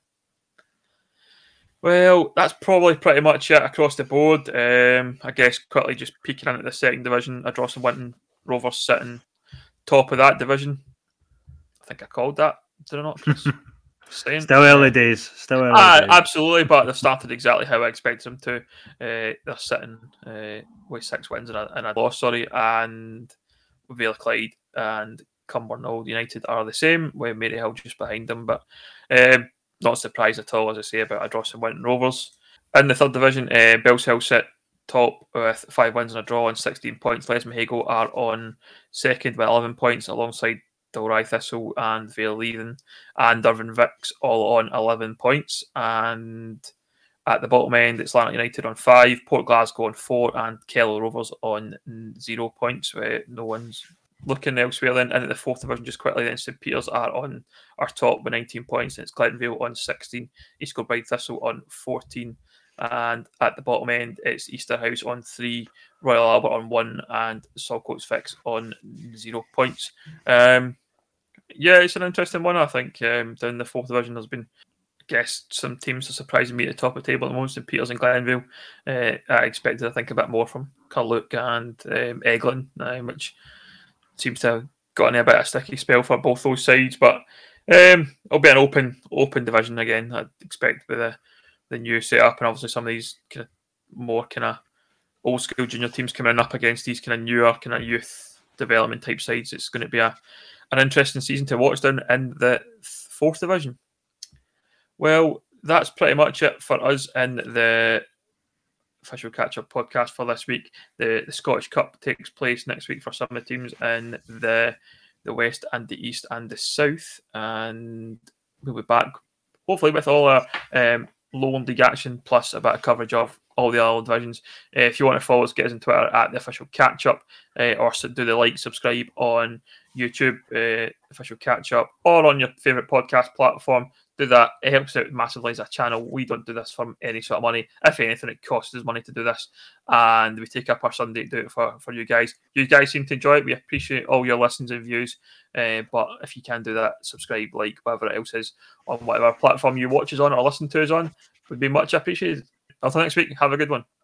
Speaker 1: Well, that's probably pretty much it across the board. Um, I guess quickly just peeking into the second division, Ardrossan Winton Rovers sitting top of that division. I think I called that. Did I not, Chris?
Speaker 2: Saying. Still early days. Still early
Speaker 1: ah,
Speaker 2: days.
Speaker 1: Absolutely, but they've started exactly how I expected them to. Uh, they're sitting uh, with six wins and a, and a loss, sorry, and Vale Clyde and Cumbernauld United are the same, with Maryhill just behind them, but um, not surprised at all, as I say, about Ardrossan Winton Rovers. In the third division, uh, Bellshill sit top with five wins and a draw and sixteen points. Lesmahago are on second with eleven points alongside Dalry Thistle and Vale Leithen and Irvine Vicks all on eleven points. And at the bottom end, it's Lanark United on five, Port Glasgow on four, and Kellow Rovers on zero points. With no one's looking elsewhere. Then into the fourth division, just quickly, then St Peters are on our top with nineteen points, and it's Clintonville on sixteen, East Kilbride Thistle on fourteen. And at the bottom end, it's Easterhouse on three, Royal Albert on one, and Saltcoats Fix on zero points. Um, yeah, it's an interesting one, I think. Um, down the fourth division, there's been, I guess, some teams are surprising me at the top of the table at the moment. St Peters and Glenville. Uh, I expected, I think, a bit more from Carluke and um, Eglin, uh, which seems to have gotten a bit of a sticky spell for both those sides. But um, it'll be an open, open division again, I'd expect, with the the new setup, and obviously some of these kind of more kind of old school junior teams coming up against these kind of newer kind of youth development type sides. It's going to be a an interesting season to watch down in the fourth division. Well, that's pretty much it for us in the official catch-up podcast for this week. The, the Scottish Cup takes place next week for some of the teams in the the West and the East and the South, and we'll be back hopefully with all our um, Lowland League action plus a bit of coverage of all the other divisions. Uh, if you want to follow us, get us on Twitter at the official catch up, uh, or do the like, subscribe on YouTube, uh, official catch up, or on your favourite podcast platform. Do that. It helps out massively as a channel. We don't do this for any sort of money. If anything, it costs us money to do this, and we take up our Sunday to do it for, for you guys. You guys seem to enjoy it. We appreciate all your listens and views. Uh, but if you can do that, subscribe, like, whatever else is on whatever platform you watch us on or listen to us on, would be much appreciated. Until next week, have a good one.